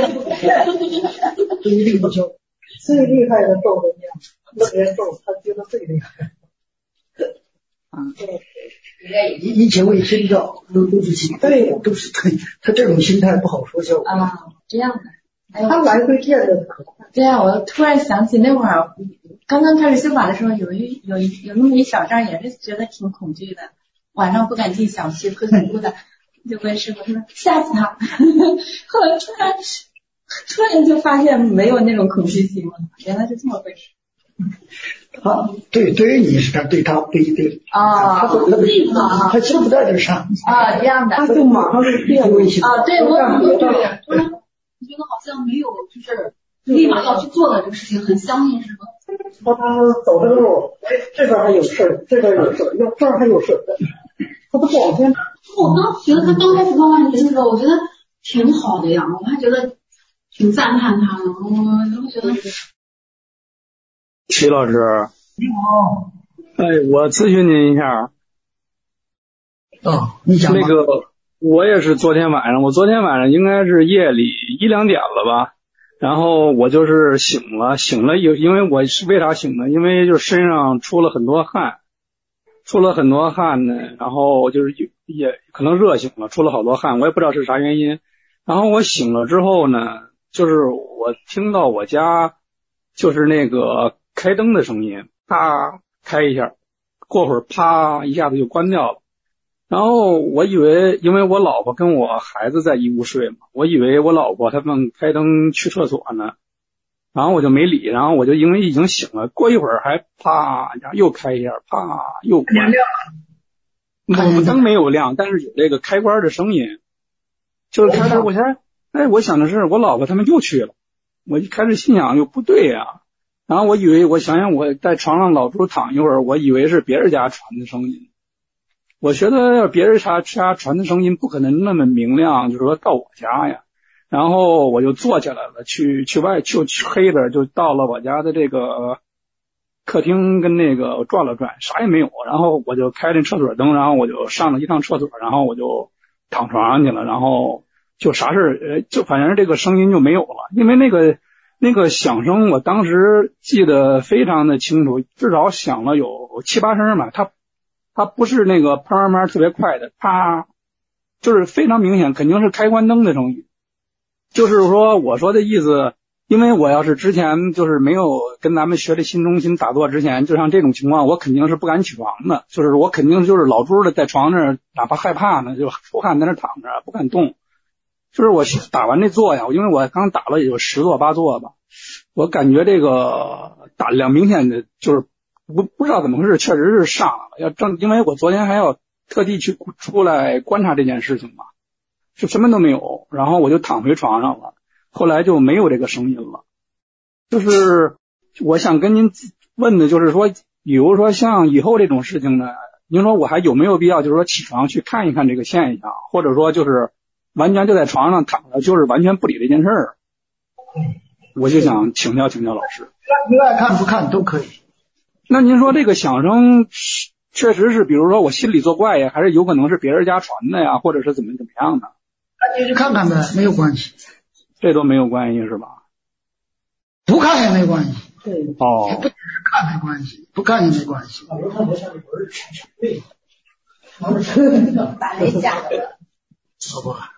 [SPEAKER 1] 最厉害效，
[SPEAKER 6] 最厉害的咒的念，那些咒他觉得最厉害。
[SPEAKER 10] 嗯，
[SPEAKER 1] 以以前为心教都都是心，对，都是对，他这种心态不好说效果
[SPEAKER 7] 啊，这样的。
[SPEAKER 6] 哎、他来回见的可快。
[SPEAKER 7] 对啊，我突然想起那会儿刚刚开始修法的时候，有一有一有那么一小阵也是觉得挺恐惧的，晚上不敢进小区，可恐怖的，就问师傅说吓死他。后来突然突然就发现没有那种恐惧心了，原来是这么回事。
[SPEAKER 1] 啊，对，对于你是这样，对他不一定
[SPEAKER 7] 啊，
[SPEAKER 1] 他他他他心不在这上
[SPEAKER 7] 啊，这样的，
[SPEAKER 6] 他就马上就变微信
[SPEAKER 7] 啊，对，我我对，突然觉得好像没有，就是立马要去做的这个事情，很相信，是吗？
[SPEAKER 6] 说他走这个路，哎，这边还有事儿，这边有事儿，要这儿还有事儿，他都不往前。
[SPEAKER 2] 我刚觉得他刚开始刚开始的时候，我觉得挺好的呀，我还觉得挺赞叹他的，我我觉得。
[SPEAKER 11] 齐老师，
[SPEAKER 1] 你好。
[SPEAKER 11] 哎，我咨询您一下。
[SPEAKER 1] 哦，你讲吧。
[SPEAKER 11] 那个，我也是昨天晚上，我昨天晚上应该是夜里一两点了吧，然后我就是醒了，醒了有，因为我是为啥醒呢？因为就是身上出了很多汗，出了很多汗呢，然后就是也可能热醒了，出了好多汗，我也不知道是啥原因。然后我醒了之后呢，就是我听到我家就是那个开灯的声音，啪开一下，过会儿啪一下子就关掉了。然后我以为，因为我老婆跟我孩子在一屋睡嘛，我以为我老婆他们开灯去厕所呢，然后我就没理，然后我就因为已经醒了，过一会儿还啪又开一下，啪又关。我灯没有亮，但是有这个开关的声音，就是开始我想，哎，我想的是我老婆他们又去了，我一开始心想又不对呀、啊，然后我以为我想想我在床上老猪躺一会儿，我以为是别人家传的声音。我觉得别人家家传的声音不可能那么明亮，就是说到我家呀。然后我就坐起来了，去去外就去黑的，就到了我家的这个客厅跟那个转了转，啥也没有。然后我就开着厕所灯，然后我就上了一趟厕所，然后我就躺床上去了，然后就啥事就反正这个声音就没有了，因为那个那个响声我当时记得非常的清楚，至少响了有有七八声嘛，它它不是那个啪啪啪特别快的，啪，就是非常明显，肯定是开关灯的声音。就是说我说的意思，因为我要是之前就是没有跟咱们学这新中心打坐之前，就像这种情况，我肯定是不敢起床的，就是我肯定就是老猪的在床上，哪怕害怕呢，就出汗在那躺着不敢动。就是我打完这坐呀，因为我刚打了也就十坐八坐吧，我感觉这个胆量明显的就是不不知道怎么回事，确实是上了。要正因为我昨天还要特地去出来观察这件事情嘛，就什么都没有，然后我就躺回床上了，后来就没有这个声音了。就是我想跟您问的就是说，比如说像以后这种事情呢，您说我还有没有必要就是说起床去看一看这个现象，或者说就是完全就在床上躺着，就是完全不理这件事儿。我就想请教请教老师，
[SPEAKER 1] 你爱看不看都可以。
[SPEAKER 11] 那您说这个响声确实是，比如说我心里作怪呀，还是有可能是别人家传的呀，或者是怎么怎么样的？
[SPEAKER 1] 那你去看看呗，没有关系。
[SPEAKER 11] 这都没有关系是吧？
[SPEAKER 1] 不看也没关系。
[SPEAKER 6] 对。
[SPEAKER 11] 哦。
[SPEAKER 1] 不只是看没关系，不看也没关系。
[SPEAKER 5] 把雷吓的。
[SPEAKER 1] 好吧。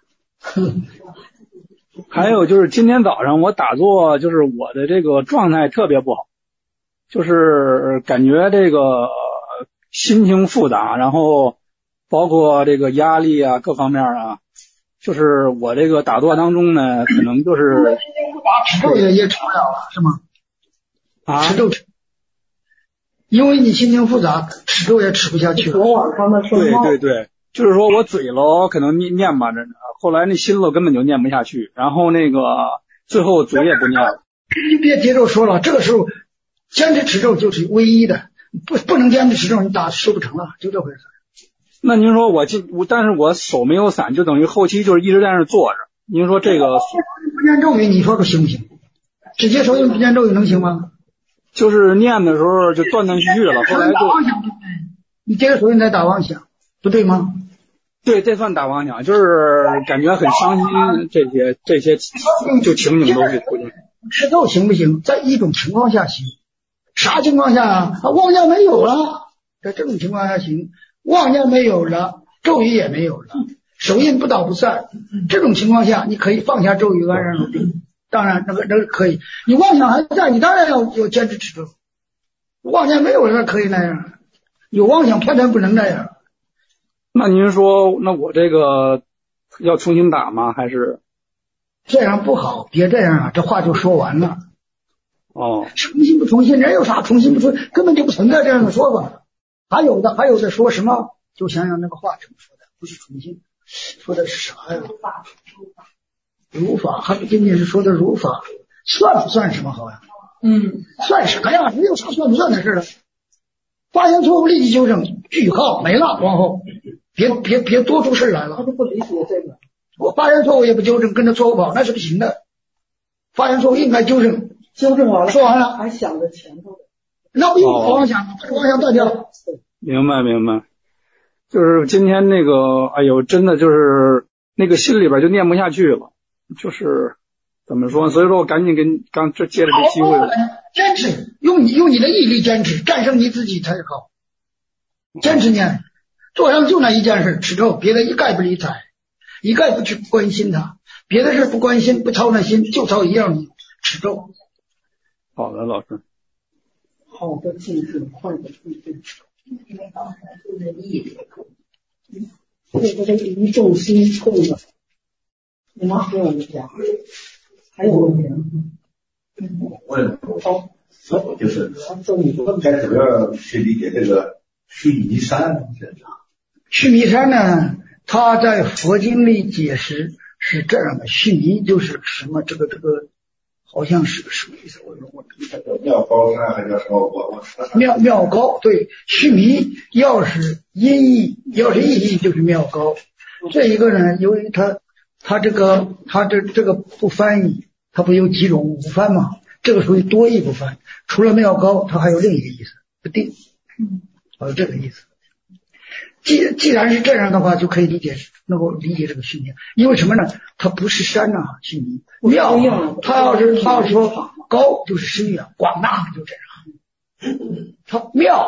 [SPEAKER 11] 还有就是今天早上我打坐，就是我的这个状态特别不好，就是感觉这个心情复杂，然后包括这个压力啊各方面啊，就是我这个打坐当中呢，可能就是
[SPEAKER 1] 吃肉也也吃不了了，是吗？
[SPEAKER 11] 啊，
[SPEAKER 1] 吃肉吃，因为你心情复杂，吃肉也吃不下去了。
[SPEAKER 6] 昨晚上的
[SPEAKER 11] 对对对。就是说我嘴喽可能念念吧着呢，后来那心喽根本就念不下去，然后那个最后嘴也不念了。
[SPEAKER 1] 你别接着说了，这个时候坚持持咒就是唯一的，不不能坚持持咒，你打修不成了，就这回事。
[SPEAKER 11] 那您说我进我，但是我手没有散，就等于后期就是一直在那坐着。您说这个
[SPEAKER 1] 不念咒语，你说说行不行？直接手印不念咒语能行吗？
[SPEAKER 11] 就是念的时候就断断续续了，后来就
[SPEAKER 1] 打妄想，你接着手印再打妄想，不对吗？
[SPEAKER 11] 对，这算打妄想，就是感觉很伤心，这些这些就情景都是出现。
[SPEAKER 1] 吃咒行不行？在一种情况下行，啥情况下啊？妄念没有了，在这种情况下行，妄念没有了，咒语也没有了，手印不倒不散，这种情况下你可以放下咒语安然入定。当然那个那个可以，你妄想还在，你当然要要坚持持咒。妄念没有了可以那样，有妄想偏偏不能那样。
[SPEAKER 11] 那您说，那我这个要重新打吗？还是
[SPEAKER 1] 这样不好？别这样啊！这话就说完了。
[SPEAKER 11] 哦，
[SPEAKER 1] 重新不重新？人有啥重新不重？根本就不存在这样的说法。还有的，还有的说什么？就想想那个话怎么说的？不是重新，说的是啥呀？如法，还不仅仅是说的如法，算不算什么好呀？
[SPEAKER 6] 嗯，
[SPEAKER 1] 算什么呀？没有啥算不算的事了。发现错误立即纠正，句号没了，往后别别别多出事来了。
[SPEAKER 6] 他就不理解这个。
[SPEAKER 1] 我发现错误也不纠正，跟着错误跑，那是不行的。发现错误应该纠正，
[SPEAKER 6] 纠正完了，
[SPEAKER 1] 说完了
[SPEAKER 6] 还想着前头的，
[SPEAKER 1] 那不用妄想，把妄想断掉。
[SPEAKER 11] 明白明白，就是今天那个，哎呦，真的就是那个心里边就念不下去了，就是怎么说？所以说我赶紧跟刚这借着这机会，
[SPEAKER 1] 坚持，用你用你的毅力坚持，战胜你自己才好。坚持念，做上就那一件事，持咒，别的一概不理睬，一概不去关心他，别的事不关心，不操那心，就操一样的持咒。
[SPEAKER 11] 好的，老师。
[SPEAKER 6] 好的进步，坏的进步。这个一重心痛的，你拿回来一下，还有问题吗？
[SPEAKER 12] 问好，就是该怎么样去理解这个须弥山？
[SPEAKER 1] 须弥山呢，它在佛经里解释是这样的：须弥就是什么？这个这个好像是个什么意思？我我
[SPEAKER 12] 妙高山还叫什么？我我
[SPEAKER 1] 妙妙高，对，须弥要是音译，要是意译就是妙高。这一个呢，由于它它这个它这这个不翻译。它不有几种五翻吗？这个属于多义不翻，除了妙高，它还有另一个意思，不定，还有这个意思。既既然是这样的话，就可以理解，能够理解这个须弥，因为什么呢？它不是山呐、啊，须弥妙，它要是它要说高就是深远广大，就这样。它妙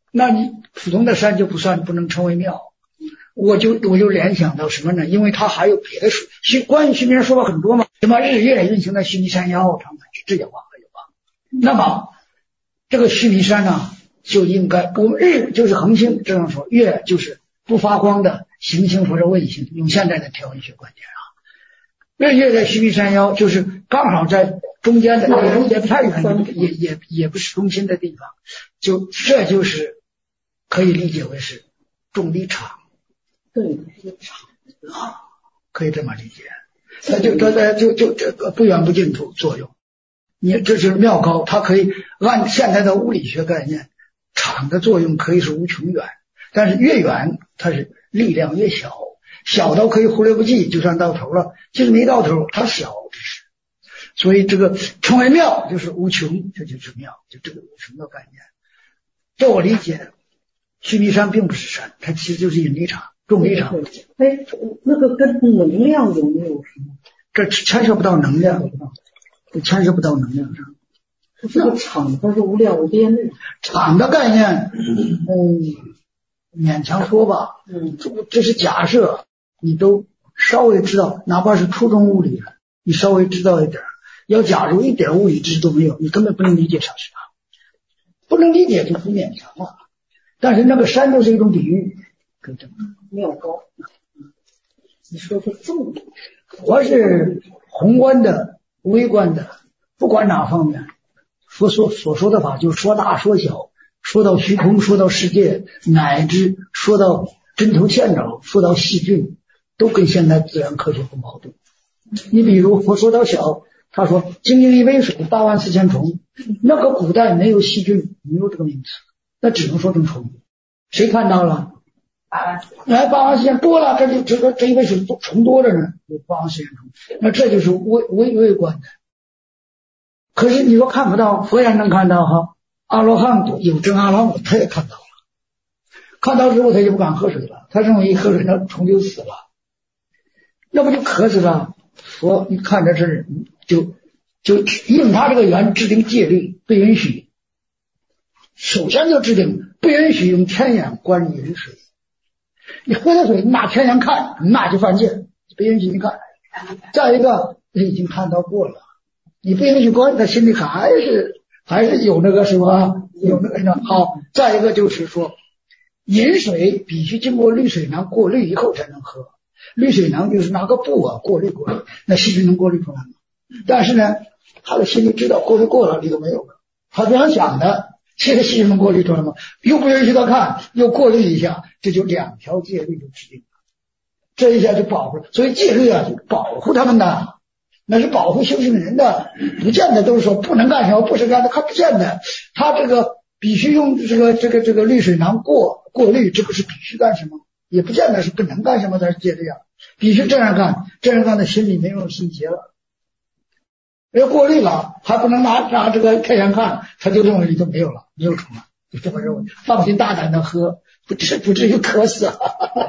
[SPEAKER 1] 那你普通的山就不算，不能称为庙。我就我就联想到什么呢？因为它还有别的说，虚关于须弥山说了很多嘛，什么日月运行在须弥山腰，长满去，这也忘了有吧？那么这个须弥山呢，就应该我们日就是恒星这样说，月就是不发光的行星或者卫星，用现在的天文学观点啊，日月在须弥山腰，就是刚好在中间的，中间不太远，也也也不是中心的地方，就这就是可以理解为是重力场。
[SPEAKER 6] 对，是个场
[SPEAKER 1] 啊，可以这么理解。它就它就就这个不远不近作作用。你这是妙高，它可以按现在的物理学概念，场的作用可以是无穷远，但是越远它是力量越小，小到可以忽略不计，就算到头了，其实没到头，它小只是。所以这个称为妙就是无穷，这就是妙，就这个无穷的概念。这我理解，须弥山并不是山，它其实就是引力场。重力场，
[SPEAKER 6] 哎，那个跟能量有没有什么？
[SPEAKER 1] 这牵涉不到能量，这牵涉不到能量上。
[SPEAKER 6] 这个场它是无量无边的。
[SPEAKER 1] 场的概念，嗯，勉强说吧，嗯，这这是假设，你都稍微知道，哪怕是初中物理，你稍微知道一点。要假如一点物理知识都没有，你根本不能理解啥是场，不能理解就不勉强了。但是那个山就是一种比喻。
[SPEAKER 6] 妙高，你说说重点，
[SPEAKER 1] 我是宏观的、微观的，不管哪方面，佛所所说的法就说大说小，说到虚空，说到世界，乃至说到针头线爪，说到细菌，都跟现代自然科学不矛盾。你比如佛说到小，他说精英一微水，八万四千虫，那个古代没有细菌，没有这个名词，那只能说成虫。谁看到了？来八万四千多了，这就这个这一位是虫多着呢，有八万四千虫，那这就是微微微观的。可是你说看不到，佛也能看到哈，阿罗汉有真阿罗汉，他也看到了，看到之后他就不敢喝水了，他认为一喝水那虫就死了，那不就渴死了？佛你看着是就就用他这个缘制定戒律，不允许，首先就制定不允许用天眼观饮水。你喝的水拿天眼看，那就犯戒，不允许你看。再一个，你已经看到过了，你不允许观，他心里还是还是有那个什么，有那个什么。好，再一个就是说，饮水必须经过滤水囊过滤以后才能喝。滤水囊就是拿个布啊过滤过，那细菌能过滤出来吗？但是呢，他的心里知道过滤过了，里头没有了，他这样想的。这个细菌能过滤出来吗？又不允许他看，又过滤一下，这就两条戒律就制定了，这一下就保护。所以戒律啊，就保护他们的，那是保护修行人的，不见得都是说不能干什么，不是干的，看不见的。他这个必须用这个这个这个滤水囊过过滤，这个是必须干什么？也不见得是不能干什么才是戒律啊，必须这样干，这样干的心里没有心结了。要过滤了，还不能拿拿这个天眼看，他就认为里头没有了，没有虫了，就这么认为，放心大胆的喝，不至不至于渴死啊。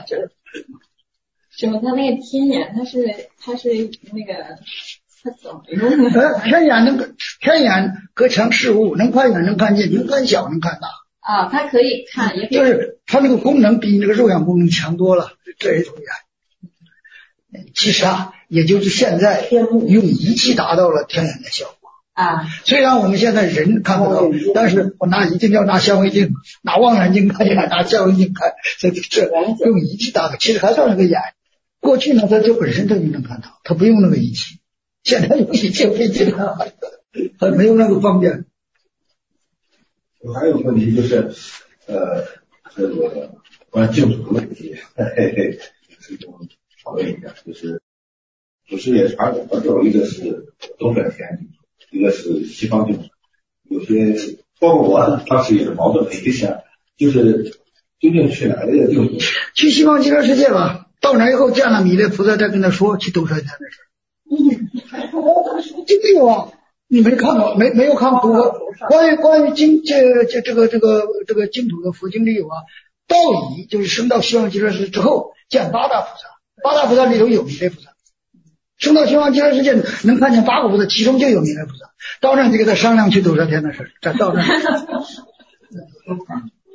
[SPEAKER 7] 什么？他那个天眼，他是他是那个他怎么用的？
[SPEAKER 1] 呃，天眼能天眼隔墙视物，能宽远能看近，能看小能看大。
[SPEAKER 7] 啊，它可以看，也可以
[SPEAKER 1] 就是它那个功能比那个肉眼功能强多了，这一种眼。其实啊，也就是现在用仪器达到了天眼的效果
[SPEAKER 7] 啊。虽
[SPEAKER 1] 然我们现在人看不到，但是我拿一定要拿显微镜，拿望远镜看，拿显微镜看，这这用仪器达到，其实还算是个眼。过去呢，它就本身它就能看到，它不用那个仪器。现在用仪器费劲了，还没有那个方便。
[SPEAKER 12] 我还有个问题就是，呃，这个关于净土的问题，嘿嘿，是种。讨论一下，就是祖师爷传统的时候，一个是东本田净土，一个是西方净土，有些包括我当时也是矛盾了一下，就是究竟去哪个净土？
[SPEAKER 1] 去西方极乐世界吧，到那以后见了弥勒菩萨，再跟他说去兜率天的事。嗯，这个有啊，你没看过，没没有看过关于关于净这这这个这个这个净土的佛经里有啊，道乙就是升到西方极乐世界之后见八大菩萨。八大菩萨里头有弥勒菩萨，升到西方极乐世界能看见八个菩萨，其中就有弥勒菩萨。到那就给他商量去兜率天的事，再到那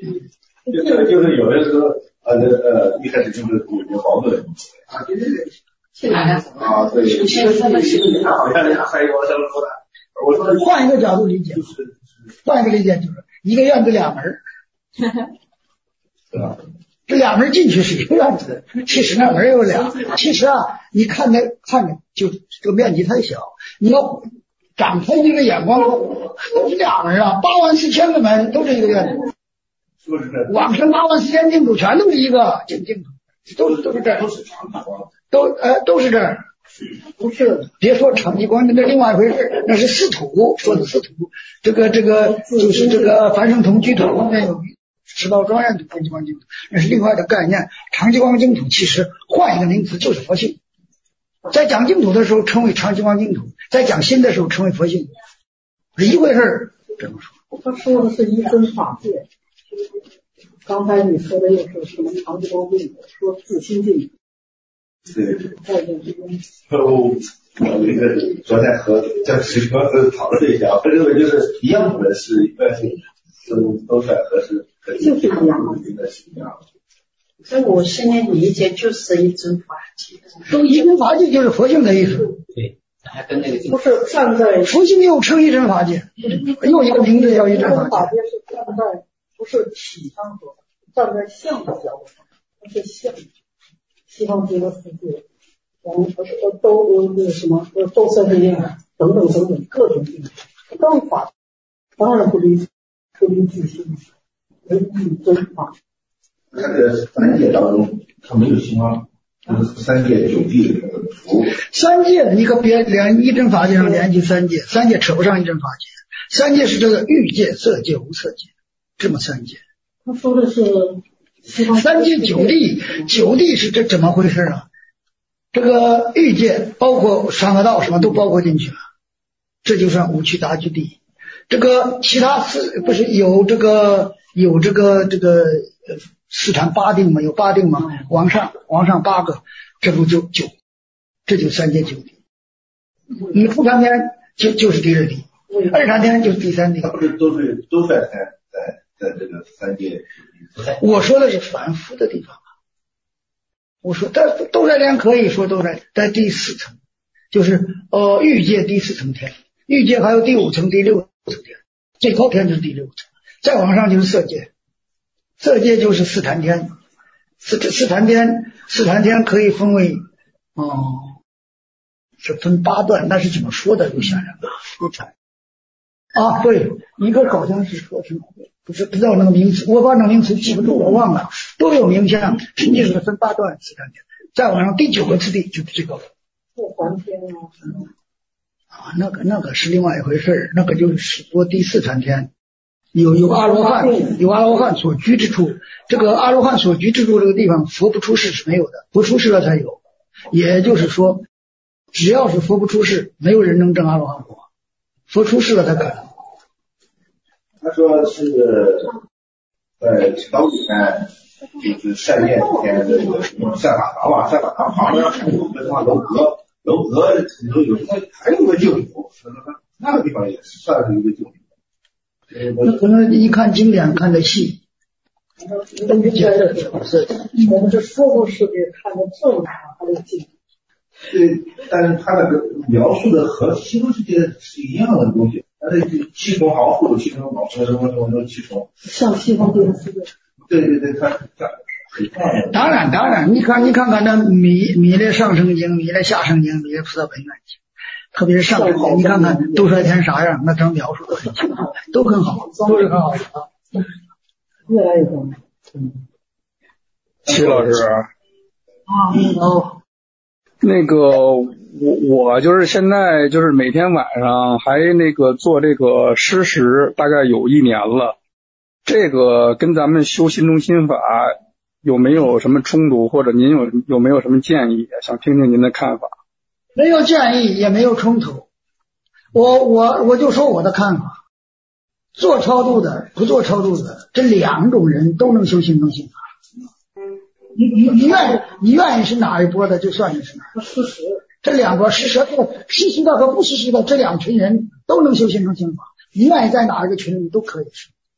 [SPEAKER 12] 就是就是有的时候呃呃一开始就是有些矛盾啊，
[SPEAKER 2] 去哪干什么
[SPEAKER 12] 啊？对，
[SPEAKER 2] 去什么去？
[SPEAKER 12] 好像还有我想说的，我说
[SPEAKER 1] 换一个角度理解，换一个理解就是一个院子俩门，对吧？这俩门进去是一个院子，其实那门有俩。其实啊，你看着看着就这个面积太小，你要展开这个眼光，都是俩门啊，八万四千个门都是一个院子。
[SPEAKER 12] 是不是这？
[SPEAKER 1] 往生八万四千净土全都是一个净净土，都都是这儿，
[SPEAKER 12] 都是长极光，
[SPEAKER 1] 都呃都是这儿。不是，别说长极光，那另外一回事，那是四土，说的四土，这个这个就是这个凡圣同居土，那有十道庄严土、长极光净土，那是另外的概念。长极光净土其实换一个名词就是佛性，在讲净土的时候称为长极光净土，在讲心的时候称为佛性，是一回事。这么说，
[SPEAKER 6] 他说的是一真法界。刚才你说的又是什么长极光净土，说自心净土。
[SPEAKER 12] 对，我我那个昨天和教师哥讨论了一下，我认为就是一样的是个性，都都算合适，
[SPEAKER 6] 就是一样的，
[SPEAKER 12] 应该是一样的。
[SPEAKER 2] 所以我现在理解就是一真法界，
[SPEAKER 1] 都一真法界就是佛性的意思。
[SPEAKER 4] 对，还跟那个
[SPEAKER 6] 不是站在
[SPEAKER 1] 佛性又称一真法界，又一个名字叫一真法界。
[SPEAKER 6] 法界是站在不是体上说，站在相的角度上，它是相。西方极乐世界，我们都都那个什么，都三世界等等等等各种境界，当法当然不离不离自心，而一真法。
[SPEAKER 12] 它这三界当中，它没有西方，就是三界九地的图。
[SPEAKER 1] 三界你可别连一真法界上连起三界，三界扯不上一真法界，三界是这个欲界、色界、无色界，这么三界。
[SPEAKER 6] 他说的是。
[SPEAKER 1] 三界九地，九地是这怎么回事啊？这个欲界包括三恶道什么都包括进去了，这就算五趣达居地。这个其他四不是有这个有这个这个四禅八定吗？有八定吗？往上往上八个，这不就九？这就三界九地。你复禅天就就是第二地，二禅天就是第三地。
[SPEAKER 12] 不是都是都在在在在这个三界。
[SPEAKER 1] 我说的是凡夫的地方，我说但都在天可以说都在在第四层，就是呃欲界第四层天，欲界还有第五层、第六层天，最高天就是第六层，再往上就是色界，色界就是四禅天，四四禅天四禅天可以分为哦、呃，是分八段，那是怎么说的？就想想不禅啊，对，一个好像是说什么。不是不知道那个名词，我把那个名词记不住，我忘了，都有名相，实际是分八段四禅天，再往上第九个次第就是这个
[SPEAKER 6] 不还天
[SPEAKER 1] 啊，啊那个那个是另外一回事，那个就是说第四禅天有有阿罗汉，有阿罗汉所居之处，这个阿罗汉所居之处这个地方佛不出世是没有的，佛出世了才有，也就是说只要是佛不出世，没有人能证阿罗汉果，佛出世了才可能。
[SPEAKER 12] 他说是在岛里面，就是善业天的这个善法堂吧，善法堂旁边有个地方楼阁，楼阁里头有还有个净土，那个地方也算是一个净土。
[SPEAKER 1] 那可能一看经典看得细，
[SPEAKER 6] 都觉得是我们这娑婆世界看得正常，还有净土。
[SPEAKER 12] 对，但是他那个描述的和西方世界是一样的东西。它这七重豪富，七重豪富，什么什么什么七重，
[SPEAKER 6] 像西方极乐世界。
[SPEAKER 12] 对对对，它它
[SPEAKER 1] 当然当然，你看你看看那弥弥勒上生经、弥勒下生经、弥勒菩萨本愿经，特别是上生经，你看看兜率天啥样，那张描述的很清楚，都很好，都是很好的啊。
[SPEAKER 6] 越来越多。
[SPEAKER 11] 嗯。齐老师。
[SPEAKER 1] 啊，你好。
[SPEAKER 11] 那个我我就是现在就是每天晚上还那个做这个施食，大概有一年了。这个跟咱们修心中心法有没有什么冲突，或者您有有没有什么建议？想听听您的看法。
[SPEAKER 1] 没有建议，也没有冲突。我我我就说我的看法。做超度的，不做超度的，这两种人都能修心中心法。你你你愿意你愿意是哪一波的，就算你是哪。
[SPEAKER 6] 事实，
[SPEAKER 1] 这两波事实的、事实的和不事实的这两群人都能修心中心法。你愿意在哪一个群里都可以是。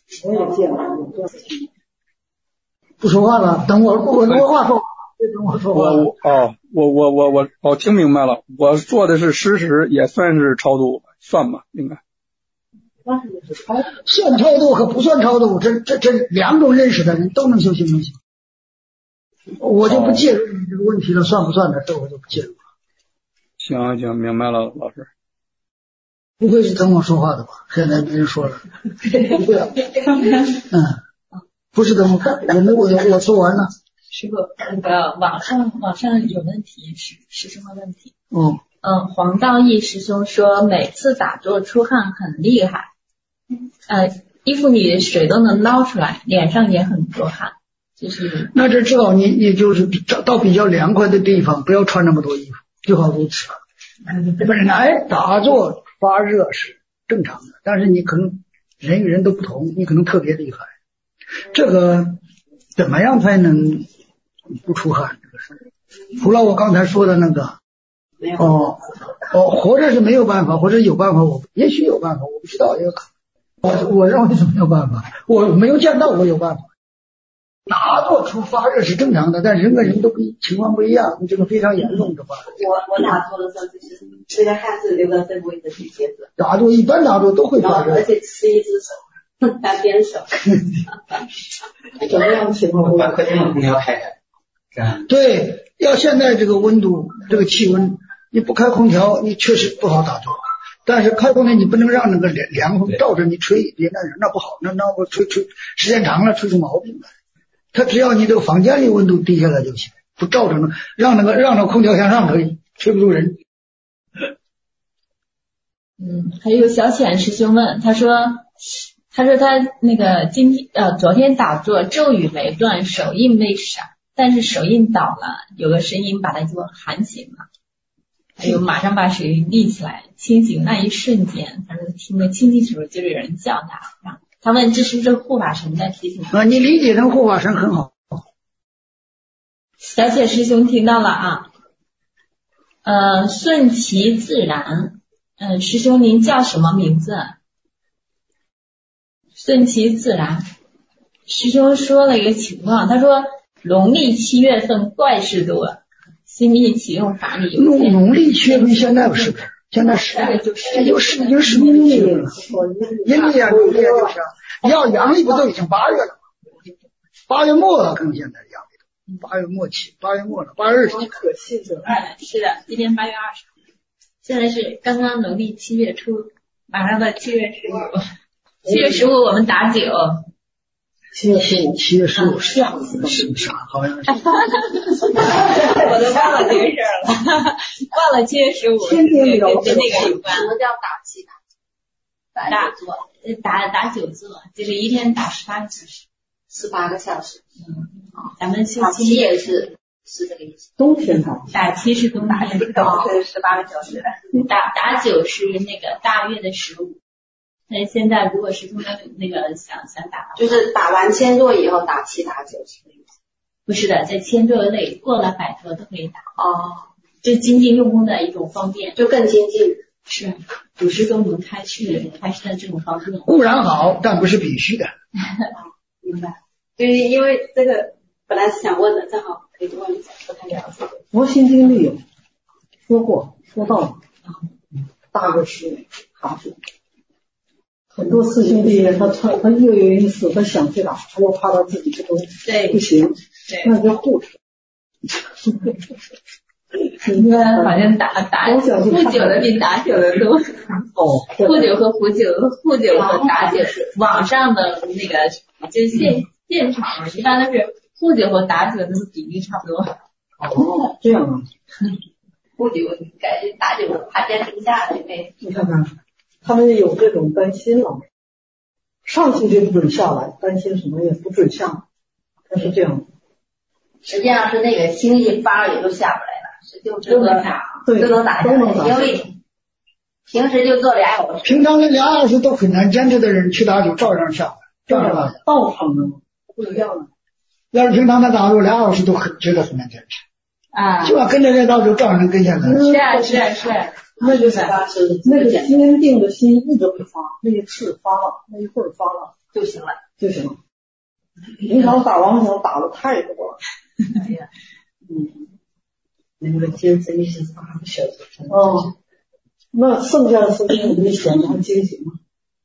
[SPEAKER 6] 我也见过有这事情。
[SPEAKER 1] 不说话了，等我我我话说，别等我说话。
[SPEAKER 11] 我哦，我我我我我听明白了，我做的是施食，也算是超度，算吧，应该。
[SPEAKER 1] 算超度和不算超度，这这这两种认识的人都能修行能行。我就不介入你这个问题了，算不算的，这我就不介入了。
[SPEAKER 11] 行行，明白了，老师。
[SPEAKER 1] 不会是等我说话的吧？现在别人说了，不会啊。嗯。不是的，我我没我我说完了。
[SPEAKER 7] 师傅，那个网上网上有问题，是是什么问题？
[SPEAKER 1] 嗯
[SPEAKER 7] 嗯，黄道义师兄说每次打坐出汗很厉害，呃，衣服里的水都能捞出来，脸上也很多汗，就是
[SPEAKER 1] 那这知道你你就是找到比较凉快的地方，不要穿那么多衣服，就好如此了。本来打坐发热是正常的，但是你可能人与人都不同，你可能特别厉害。这个怎么样才能不出汗？这个事，除了我刚才说的那个，哦哦，活着是没有办法，或者有办法，我也许有办法，我不知道，也有可能。我我认为是没有办法，我没有见到我有办法。打坐出发热是正常的，但人跟人都不情况不一样，这个非常严重的话。
[SPEAKER 3] 我我打坐的时候就是这个汗是流到背部的去接着。
[SPEAKER 1] 打坐一般打坐都会发热，
[SPEAKER 3] 而且吃一只手。单边手，
[SPEAKER 6] 怎么样情况？
[SPEAKER 4] 把客厅的空调开开，这样。
[SPEAKER 1] 对，要现在这个温度，这个气温，你不开空调，你确实不好打坐。但是开空调，你不能让那个凉凉风照着你吹，别那那不好，那那我吹吹时间长了吹出毛病来。它只要你这个房间里温度低下来就行，不照着呢，让那个让那个空调向上可以，吹不住人。
[SPEAKER 7] 嗯，还有小浅师兄问，他说。他说他那个今天呃昨天打坐咒语没断，手印没闪，但是手印倒了，有个声音把他就喊醒了，还有马上把手印立起来，清醒那一瞬间，他说听得清清楚楚，就是有人叫他，他问这是不是护法神在提醒他？
[SPEAKER 1] 啊，你理解成护法神很好。
[SPEAKER 7] 小姐师兄听到了啊，呃顺其自然，嗯、呃、师兄您叫什么名字？顺其自然，师兄说了一个情况，他说农历七月份怪事多，心力启用法力有限。
[SPEAKER 1] 农历七月份现在不是不是？现在是这就是已经是农历了，阴历啊，农历啊就是啊，要阳历不都已经八月了？八月末了，更现在阳历，八月末期，八月末了，八月二十。
[SPEAKER 6] 可信的。
[SPEAKER 7] 哎，是的，今天八月二十，现在是刚刚农历七月初，马上到七月十五。七月十五我们打酒，
[SPEAKER 1] 七月十五，七月十五是是啥？好像是，
[SPEAKER 7] 我都忘了这个事儿了，忘了七月十五跟跟那个有关。
[SPEAKER 3] 什么叫打气打？
[SPEAKER 7] 打坐，打打九坐，就是一天打十八个小时。
[SPEAKER 3] 十八个小时。
[SPEAKER 7] 嗯，咱们修
[SPEAKER 3] 打七也是是这个意思。
[SPEAKER 6] 冬天打，
[SPEAKER 7] 打七是冬天，
[SPEAKER 3] 是十八个小时。
[SPEAKER 7] 打打九是那个大月的十五。那现在如果是说那个想想打，
[SPEAKER 3] 就是打完千座以后打七打九是这个意思？
[SPEAKER 7] 不是的，在千座内过了百座都可以打。
[SPEAKER 3] 哦，
[SPEAKER 7] 这精进用功的一种方便，
[SPEAKER 3] 就更精进。
[SPEAKER 7] 是主师给我们开示开示的这种方便。
[SPEAKER 1] 固然好，但不是必须的。
[SPEAKER 3] 明白。就是因为这个本来是想问的，正好可以问一下，不太了解。
[SPEAKER 6] 佛心经里有说过，说到了，大概是打坐。很多师兄弟他他他又有一次他想去打，他又怕他自己这个不行，那就护持。
[SPEAKER 7] 你看，好像打打护酒的比打酒的多。
[SPEAKER 6] 哦，
[SPEAKER 7] 护酒和壶酒，护酒和打酒，网上的那个就现现场一般都是护酒和打酒的比例差不多。
[SPEAKER 6] 哦，这样啊。
[SPEAKER 5] 护酒感觉打酒怕坚持不下来呗。
[SPEAKER 6] 你看看。他们有这种担心了，上去就不准下来，担心什么也不准下，他是这样。
[SPEAKER 5] 实际上是那个心一发也都下不来了，是就都能打，
[SPEAKER 6] 对，
[SPEAKER 5] 都能打下来，因为平时就做俩小时，
[SPEAKER 1] 平常那俩小时都很难坚持的人去打酒照样下来，照样打。
[SPEAKER 6] 道场呢不一样的，
[SPEAKER 1] 要是平常他打酒俩小时都很觉得很难坚持
[SPEAKER 7] 啊，
[SPEAKER 1] 就要跟着这道就照样能跟下来。
[SPEAKER 7] 是啊是啊是啊。
[SPEAKER 6] 那就是那个坚定的心一直会发，那一次发了，那一会儿发了，
[SPEAKER 5] 就行了，
[SPEAKER 6] 就行了。平常打王小打的太多了。
[SPEAKER 5] 哎呀，
[SPEAKER 6] 嗯，
[SPEAKER 13] 那个精神是八个小时。
[SPEAKER 6] 哦，那剩下的时间你选择惊喜吗？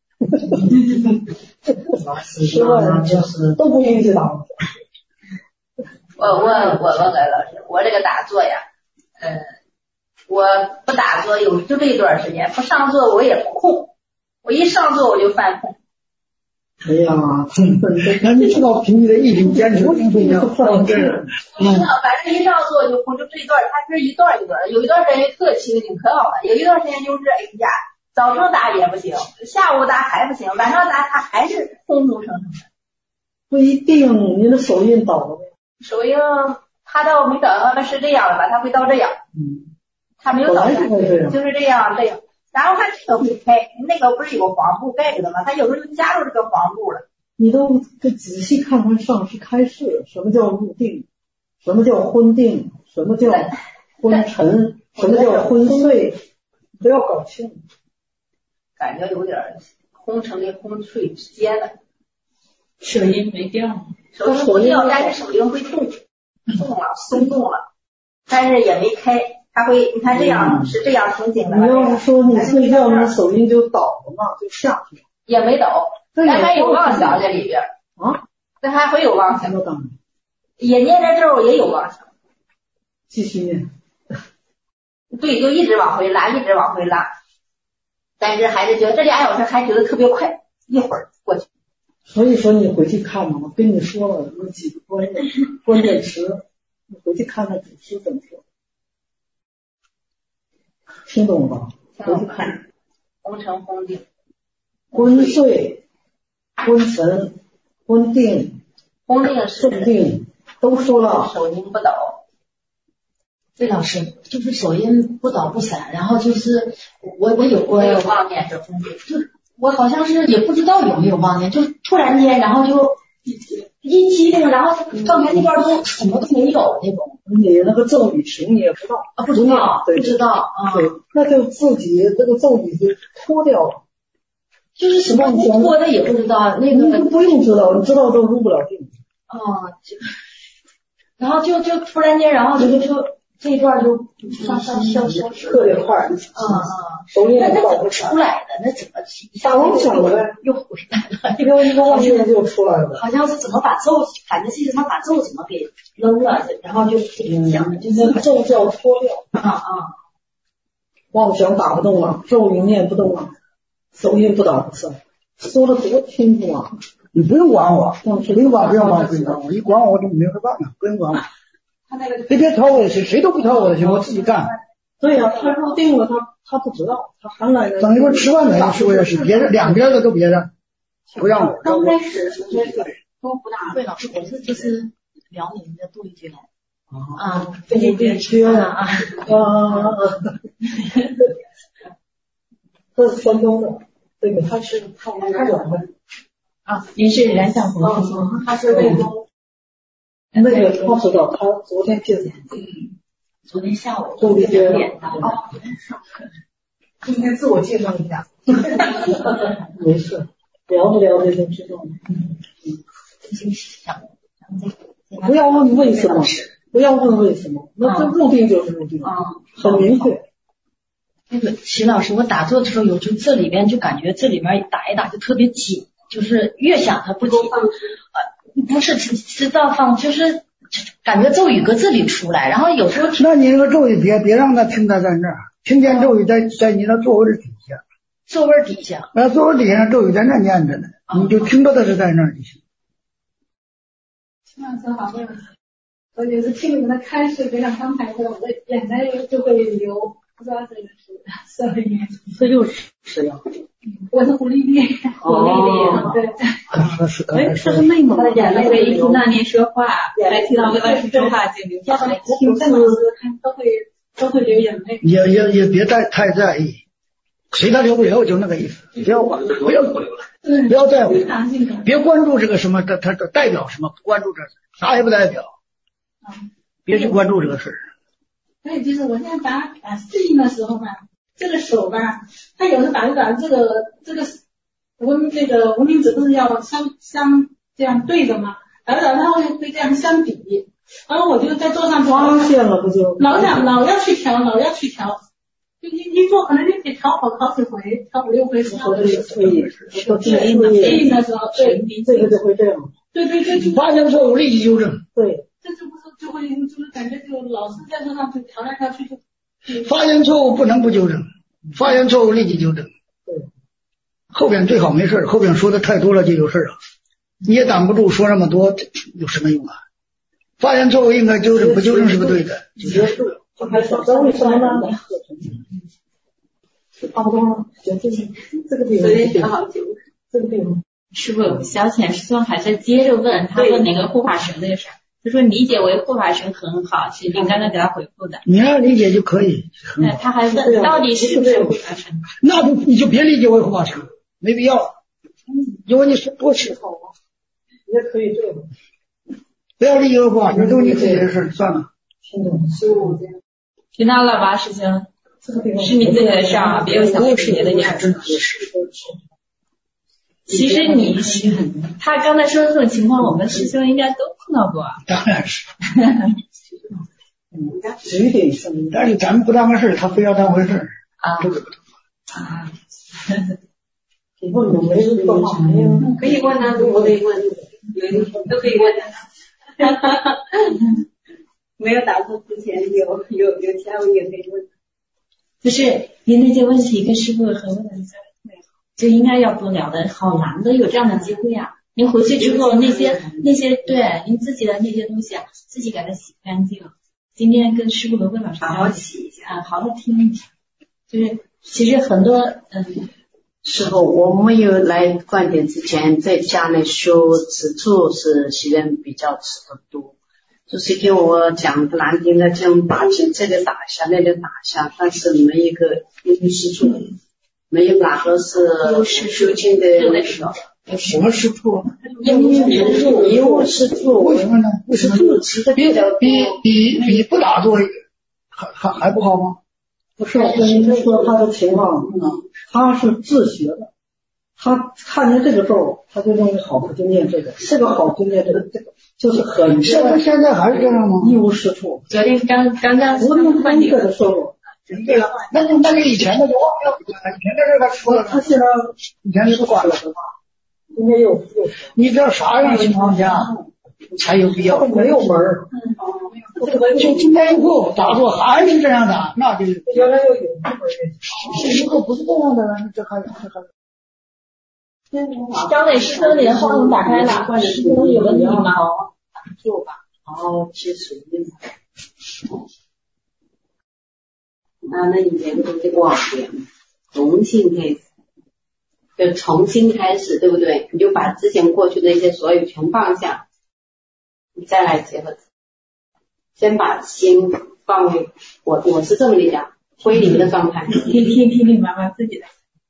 [SPEAKER 6] 十万就是都不允许打王小。
[SPEAKER 5] 我我我问个老师，我这个打坐呀，呃，我不打坐有就这一段时间，不上座我也不空，我一上座我就犯空。
[SPEAKER 6] 哎呀，
[SPEAKER 1] 那你知道凭你的毅力坚持，不一样。
[SPEAKER 6] 犯这个，
[SPEAKER 5] 嗯，反正一上座就空，就这一段，它是一段一段，有一段时间特清静可好了，有一段时间就是哎呀，早上打也不行，下午打还不行，晚上打它还是空空成成的。
[SPEAKER 6] 不一定，你的手印倒了没？
[SPEAKER 5] 手印它倒没倒，是这样的吧？它会到这样，
[SPEAKER 6] 嗯，
[SPEAKER 5] 它没有倒下去，就是这样这样。然后它这个会开，那个不是有黄布盖着的吗？它有时候就加入这个黄布了。
[SPEAKER 6] 你都仔细看看上师开示，什么叫入定，什么叫昏定，什么叫昏沉，什么叫昏睡，都要搞清楚。
[SPEAKER 5] 感觉有点昏沉跟昏睡之间的。
[SPEAKER 13] 手印没掉，
[SPEAKER 5] 手印不掉，但是手印会动，动了，松动了，但是也没开。它会，你看这样是这样挺紧的。
[SPEAKER 6] 你要是说你睡觉那手印就倒了嘛，就下去了。
[SPEAKER 5] 也没倒，但还有妄想在里边
[SPEAKER 6] 啊，
[SPEAKER 5] 但还会有妄想。
[SPEAKER 6] 那当然。
[SPEAKER 5] 也念着咒也有妄想。
[SPEAKER 6] 继续念。
[SPEAKER 5] 对，就一直往回拉，一直往回拉。但是还是觉得这俩小时还觉得特别快，一会儿过去。
[SPEAKER 6] 所以说你回去看嘛，我跟你说了有几个关键关键词，你回去看看祖师怎么说。听懂吧？回去看。
[SPEAKER 5] 昏沉昏定。
[SPEAKER 6] 昏睡、昏沉、昏定、
[SPEAKER 5] 昏定是
[SPEAKER 6] 正定，都说了。
[SPEAKER 5] 手印不倒。
[SPEAKER 13] 对，老师，就是手印不倒不散，然后就是我我有过
[SPEAKER 5] 我有妄念是昏定，
[SPEAKER 13] 就我好像是也不知道有没有妄念，就突然间然后就一激灵，然后刚才那段都什么都没有那种。
[SPEAKER 6] 你那个咒语情你也不知道
[SPEAKER 13] 啊？不知道，不知道啊。
[SPEAKER 6] 对，那就自己这个咒语就脱掉了。
[SPEAKER 13] 就是什么脱的也不知道，那个
[SPEAKER 6] 不用知道，你知道都入不了定。
[SPEAKER 13] 哦，就然后就就突然间，然后就就这一段就上上消消失，
[SPEAKER 6] 特别快。嗯
[SPEAKER 13] 嗯，
[SPEAKER 6] 手印
[SPEAKER 13] 那那怎么出来的？那怎么
[SPEAKER 6] 打妄想了呗？
[SPEAKER 13] 又回来了，
[SPEAKER 6] 一个一个妄念就出来了。
[SPEAKER 13] 好像是怎么把咒，反正是怎么把咒怎么给扔了，然后就讲，就是
[SPEAKER 6] 咒叫脱掉。
[SPEAKER 13] 啊啊，
[SPEAKER 6] 妄想打不动了，咒语念不动了。手印不倒不散，说的多清楚啊！
[SPEAKER 1] 你不用管我，不用管，不用管，不用管我，一管我我就没法办了，不用管我。别别挑我的心，谁都不挑我的心，我自己干。
[SPEAKER 6] 对呀、啊，他入定了，他他不知道，他还来。
[SPEAKER 1] 等一会儿吃饭呢，是我也是，别人两边的都别人，不让我。
[SPEAKER 13] 刚开始都不大。对，老师，我是就是辽宁的杜丽娟。啊，
[SPEAKER 6] 杜丽娟
[SPEAKER 13] 啊啊。
[SPEAKER 6] 这是山东的，这个他是他他有的
[SPEAKER 13] 啊，您是燃想佛
[SPEAKER 6] 啊，他是魏东，那个他知道，他昨天见的，
[SPEAKER 13] 昨天下午
[SPEAKER 6] 杜丽娟
[SPEAKER 13] 啊，昨天上课，
[SPEAKER 6] 今天自我介绍一下，没事，聊不聊这都知道了，嗯嗯，不要问为什么，不要问为什么，那这入定就是入定，啊，很明确。
[SPEAKER 13] 那个徐老师，我打坐的时候有就这里边就感觉这里面打一打就特别紧，就是越想它不紧，呃，不是知道放，就是感觉咒语搁这里出来，然后有时候
[SPEAKER 1] 那你那个咒语别别让他听他在那儿，听见咒语在在你那座位底下，
[SPEAKER 13] 座位底下，
[SPEAKER 1] 那座位底下咒语在那念着呢，你就听到他是在那儿就行。
[SPEAKER 14] 秦老师好，我就是听你们的开示，就像刚才的，我的眼泪就会流。不知道这个是什么原因？
[SPEAKER 6] 这就是谁呀？
[SPEAKER 14] 我是胡丽丽，
[SPEAKER 6] 胡丽丽，
[SPEAKER 14] 对。
[SPEAKER 6] 那是刚才说的内蒙，
[SPEAKER 14] 眼泪会一听到您说话，来听到老师说话就流下来。听郑老师看都会都会流眼泪。
[SPEAKER 1] 也也也别太太在意，谁他流不流就那个意思，不要管，不要不不要在乎，别关注这个什么，他他的代表什么，不关注这啥也不代表，别去关注这个事儿。
[SPEAKER 14] 还有就是我现在打打适应的时候吧，这个手吧，他有时候打着打着这个这个文那个无名指不是要相相这样对着吗？然后然后会会这样相比，然后我就在桌上
[SPEAKER 6] 发现了不就
[SPEAKER 14] 老想老要去调，老要去调。就一一做可能就得调好好几回，调五六回之后，
[SPEAKER 6] 对对，到定
[SPEAKER 14] 定的时候，对，
[SPEAKER 6] 这个就会这样。
[SPEAKER 14] 对对对，
[SPEAKER 1] 发现错误立即纠正。
[SPEAKER 6] 对，
[SPEAKER 14] 这就不是就会就是感觉就老是在桌上就调来调去就。
[SPEAKER 1] 发现错误不能不纠正，发现错误立即纠正。
[SPEAKER 6] 对，
[SPEAKER 1] 后边最好没事，后边说的太多了就有事了，你也挡不住说那么多，有什么用啊？发现错误应该纠正，不纠正是不对的。
[SPEAKER 6] 结束。这还少，这为什么呢？差不多了，行，这是这个地方，这个地方。
[SPEAKER 7] 师傅，小浅师兄还是接着问，他问那个护法神的事，他说理解为护法神很好，是您刚才给他回复的。
[SPEAKER 1] 你要理解就可以。
[SPEAKER 7] 那他还问到底是不是护法神？
[SPEAKER 1] 那就你就别理解为护法神，没必要。因为你是多吃好啊，
[SPEAKER 6] 也可以这样。
[SPEAKER 1] 不要理解为护法神，都是你自己的事，算了。
[SPEAKER 6] 听懂，是我这样。
[SPEAKER 7] 听到了吧，师兄？是你自己的事啊，别有想别的念头。其实你他刚才说的这种情况，我们师兄应该都碰到过。
[SPEAKER 1] 当然是。
[SPEAKER 6] 有点生，
[SPEAKER 1] 但是咱们不当个事，他非要当回事
[SPEAKER 7] 啊。
[SPEAKER 1] 这个不同
[SPEAKER 7] 啊。
[SPEAKER 6] 问我没人说话，
[SPEAKER 2] 可以问啊，我得问，有都可以问的。没有答错之前有有有下问也可以问。
[SPEAKER 7] 不是，您那些问题跟师傅和问的就应该要多聊的，好难得有这样的机会啊！您回去之后那些那些对您自己的那些东西啊，自己给它洗干净。今天跟师傅和问老师
[SPEAKER 2] 好好洗一下，
[SPEAKER 7] 啊，好好听一下。就是其实很多嗯。
[SPEAKER 2] 师傅，我没有来观点之前，在家里修吃醋是习人比较吃的多，就是给我讲难听的讲打进这个打下那个打下，但是没一个因吃醋，没有哪个是修行的那个
[SPEAKER 1] 什么吃醋？
[SPEAKER 2] 因吃醋，因我吃醋，
[SPEAKER 1] 为什么呢？为什么
[SPEAKER 2] 醋吃的比较
[SPEAKER 1] 比比比不打坐还还还不好吗？
[SPEAKER 6] 不是，我跟您说他的情况，他是自学的，他看见这个咒，他就认为好，就念这个，这个好就念这个，这个就是很。
[SPEAKER 1] 现在现在还是这样吗？
[SPEAKER 6] 一无是处。
[SPEAKER 7] 昨天刚刚刚
[SPEAKER 6] 不用看这个时候，
[SPEAKER 1] 对了，那就那就以前的就忘掉，以前的事他说了，
[SPEAKER 6] 他现在
[SPEAKER 1] 以前就不管了，
[SPEAKER 6] 今天又又。
[SPEAKER 1] 你知道啥样情况下才有必要？
[SPEAKER 6] 没有门儿。
[SPEAKER 1] 就今天以后打坐还是这样打，那就
[SPEAKER 6] 原来又有门儿。
[SPEAKER 1] 如果不是这样的，这还这还。
[SPEAKER 7] 张磊师兄，你的话筒打开了，师兄有问题吗？
[SPEAKER 2] 做吧，好好接水印。那那以前都是忘点，重新开始，就重新开始，对不对？你就把之前过去的一些所有全放下，你再来结合。先把心放回我，我是这么理解，归零的状态。
[SPEAKER 7] 听听听听妈妈自己的。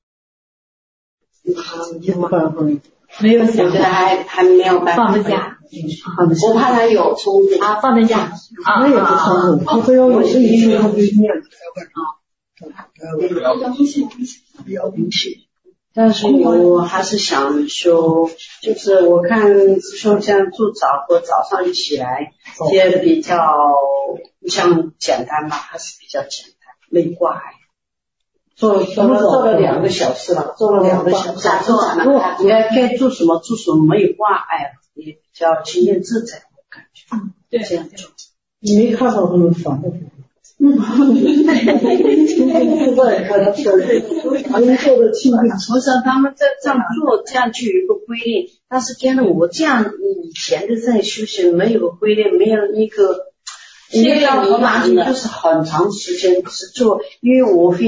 [SPEAKER 7] 没有想，
[SPEAKER 2] 我觉得还还没有办法
[SPEAKER 7] 放得下，
[SPEAKER 2] 我怕他有冲突
[SPEAKER 7] 啊，放得下
[SPEAKER 6] 啊，那也不冲突，他非要有这一句他就念
[SPEAKER 2] 啊，要兵器。但是我还是想说，就是我看师兄这样做早和早上一起来，也比较像简单吧，还是比较简单，没挂碍。做做了做了两个小时了，做了两个小时，做完了，应该该做什么做什么，没有挂碍，也比较轻松自在，我感觉。
[SPEAKER 7] 嗯，对，
[SPEAKER 2] 这样做。
[SPEAKER 6] 你没看到他们反复。
[SPEAKER 2] 嗯，我想他们在这样做，这样就有一个规律。但是跟着我这样以前的在修行，没有个规律，没有一个，因为要很难的，就是很长时间是做，因为我会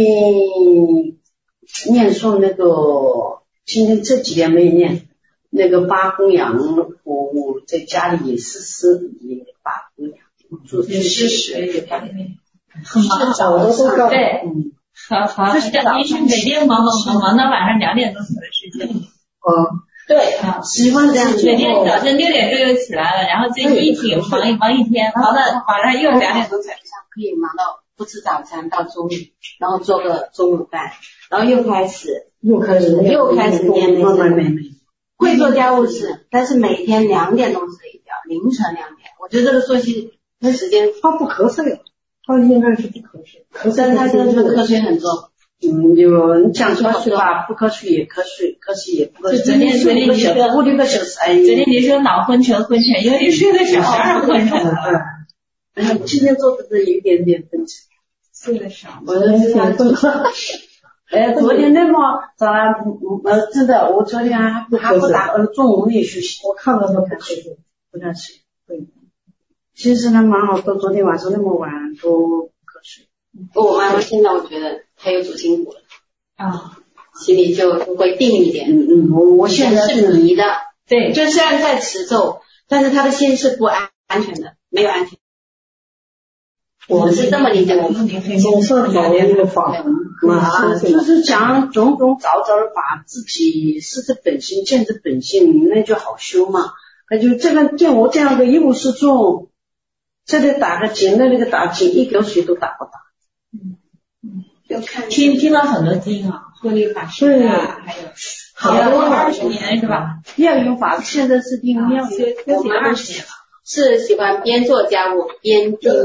[SPEAKER 2] 念诵那个，今天这几天没念那个八供养，我我在家里也是是也八供养，做也是是也八供养。
[SPEAKER 7] 很忙，
[SPEAKER 6] 早的都干，
[SPEAKER 7] 对，好好，你是每天忙忙忙忙到晚上两点钟才的事情。
[SPEAKER 6] 嗯，
[SPEAKER 7] 对啊，
[SPEAKER 2] 喜欢这样。
[SPEAKER 7] 每天早晨六点钟又起来了，然后这一天忙一忙一天，忙到晚上又两点钟才。
[SPEAKER 2] 可以忙到不吃早餐到中午，然后做个中午饭，然后又开始
[SPEAKER 6] 又开始
[SPEAKER 2] 又开始念那
[SPEAKER 6] 慢慢慢慢。
[SPEAKER 2] 会做家务事，但是每天两点钟睡觉，凌晨两点。我觉得这个作息那时间
[SPEAKER 6] 他不瞌睡，他应该是不瞌睡，
[SPEAKER 2] 可是他这个瞌睡很重。
[SPEAKER 15] 嗯，有人讲瞌睡吧，不瞌睡也瞌睡，瞌睡也不瞌睡。
[SPEAKER 13] 昨天昨天你说
[SPEAKER 15] 五六个小时，哎，
[SPEAKER 13] 昨天你说脑昏沉昏沉，因为你睡个小时二昏沉了。
[SPEAKER 15] 嗯，今天做的是有一点点昏沉，
[SPEAKER 13] 睡得少。
[SPEAKER 15] 我的是哎，昨天那么早上，呃，真的，我昨天还不还不打，呃，中午没休息，
[SPEAKER 6] 我看到他不瞌睡，
[SPEAKER 15] 不太睡。对，其实他蛮好，到昨天晚上那么晚都瞌睡。
[SPEAKER 3] 我妈妈现在我觉得她又走筋骨了
[SPEAKER 13] 啊，
[SPEAKER 3] 心里就会定一点。
[SPEAKER 15] 嗯嗯，我我现在
[SPEAKER 3] 是迷的，
[SPEAKER 13] 对，
[SPEAKER 3] 就虽然在持咒，但是她的心是不安安全的，没有安全。我是这么理解，我们
[SPEAKER 6] 总是老年这个法门
[SPEAKER 15] 啊，就是讲种种早早的把自己视之本性，见之本性，那就好修嘛。那就这个见我这样的一无是处，这里打个紧，那里个打紧，一条水都打不打。
[SPEAKER 13] 嗯嗯，就看听听了很多经啊，慧律法师啊，还有好多二十年是吧？
[SPEAKER 15] 妙用法现在是听妙用，
[SPEAKER 3] 我们二十年了。是喜欢边做家务边听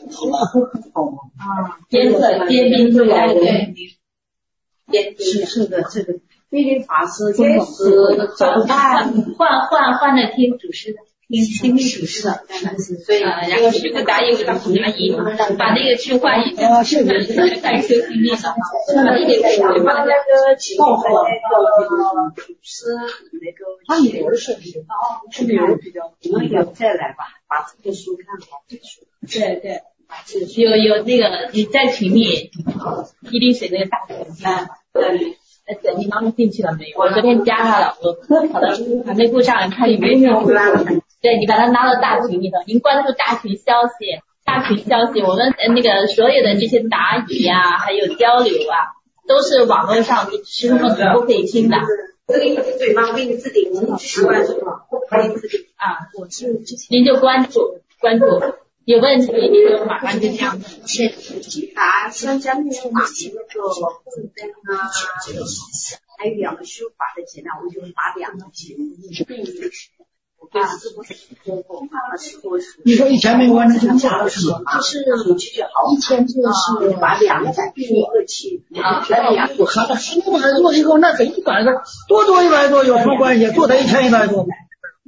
[SPEAKER 13] 啊，边做边边做家务对，
[SPEAKER 3] 边听
[SPEAKER 15] 是是的，这个慧律法师
[SPEAKER 13] 也
[SPEAKER 15] 是
[SPEAKER 13] 换换换换换的听主师的，听听力主师的，
[SPEAKER 3] 所以
[SPEAKER 13] 然后是个答应答应，把那个去换一下，是的，是带修听力的，把一点
[SPEAKER 15] 把那个情况主师那个他有的是是有比较，我们有再来吧，把这个书看好。
[SPEAKER 13] 对对，有有那个你在群里一定水那个大群啊，对。呃，你妈妈进去了没有？我昨天加她了，我好的还没顾上，看有没有。对，你把她拉到大群里头，您关注大群消息，大群消息，我们呃那个所有的这些答疑啊，还有交流啊，都是网络上师傅们都可以听的。
[SPEAKER 3] 这个对吗？给你置顶，你习惯是吗？可以置顶
[SPEAKER 13] 啊，我是您就关注关注。有问题你就马上就这样子。
[SPEAKER 15] 啊，像咱们那个护灯啊，还有两个修法的节呢，我就把两个节目我跟师傅说过嘛，师傅是。
[SPEAKER 1] 你说以前没完成就假的是吧？
[SPEAKER 15] 就是以前就是把两个并一个起啊，
[SPEAKER 1] 我看到十五百多以后，那跟一百多多多一百多有什么关系？多他一千一百多。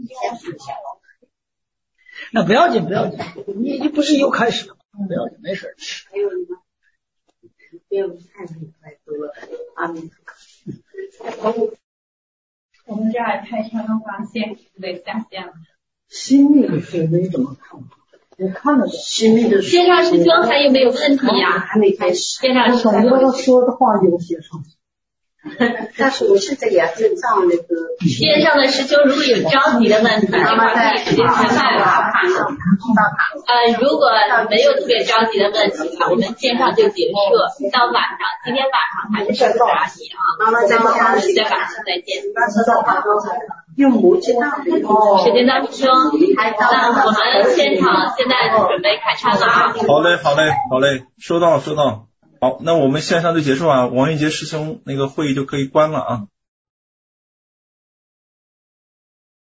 [SPEAKER 1] 那不要紧，不要紧，你你不是又开始了吗？不要紧，没事。
[SPEAKER 15] 还有什么？不要太太多了，阿弥陀佛。
[SPEAKER 13] 我们这儿开车的话，线得下线了。
[SPEAKER 6] 心力的水没怎么看，我看了
[SPEAKER 15] 心力的
[SPEAKER 13] 线上师兄还有没有问题呀？
[SPEAKER 15] 还没开始。
[SPEAKER 13] 线上师兄，
[SPEAKER 6] 感觉他说的话有写上去。
[SPEAKER 15] 但是我现在也是上那个
[SPEAKER 13] 线上的师兄，如果有着急的问题，的话可以直接开麦了。呃，如果没有特别着急的问题啊，我们线上就结束，到晚上，今天晚上还是十二点啊，我们在晚上再见。
[SPEAKER 15] 用母鸡蛋。
[SPEAKER 13] 时间到师兄，那我们现场现在准备开唱了啊。
[SPEAKER 16] 好嘞，好嘞，好嘞，收到，收到。好，那我们线上就结束啊，王玉杰师兄那个会议就可以关了啊。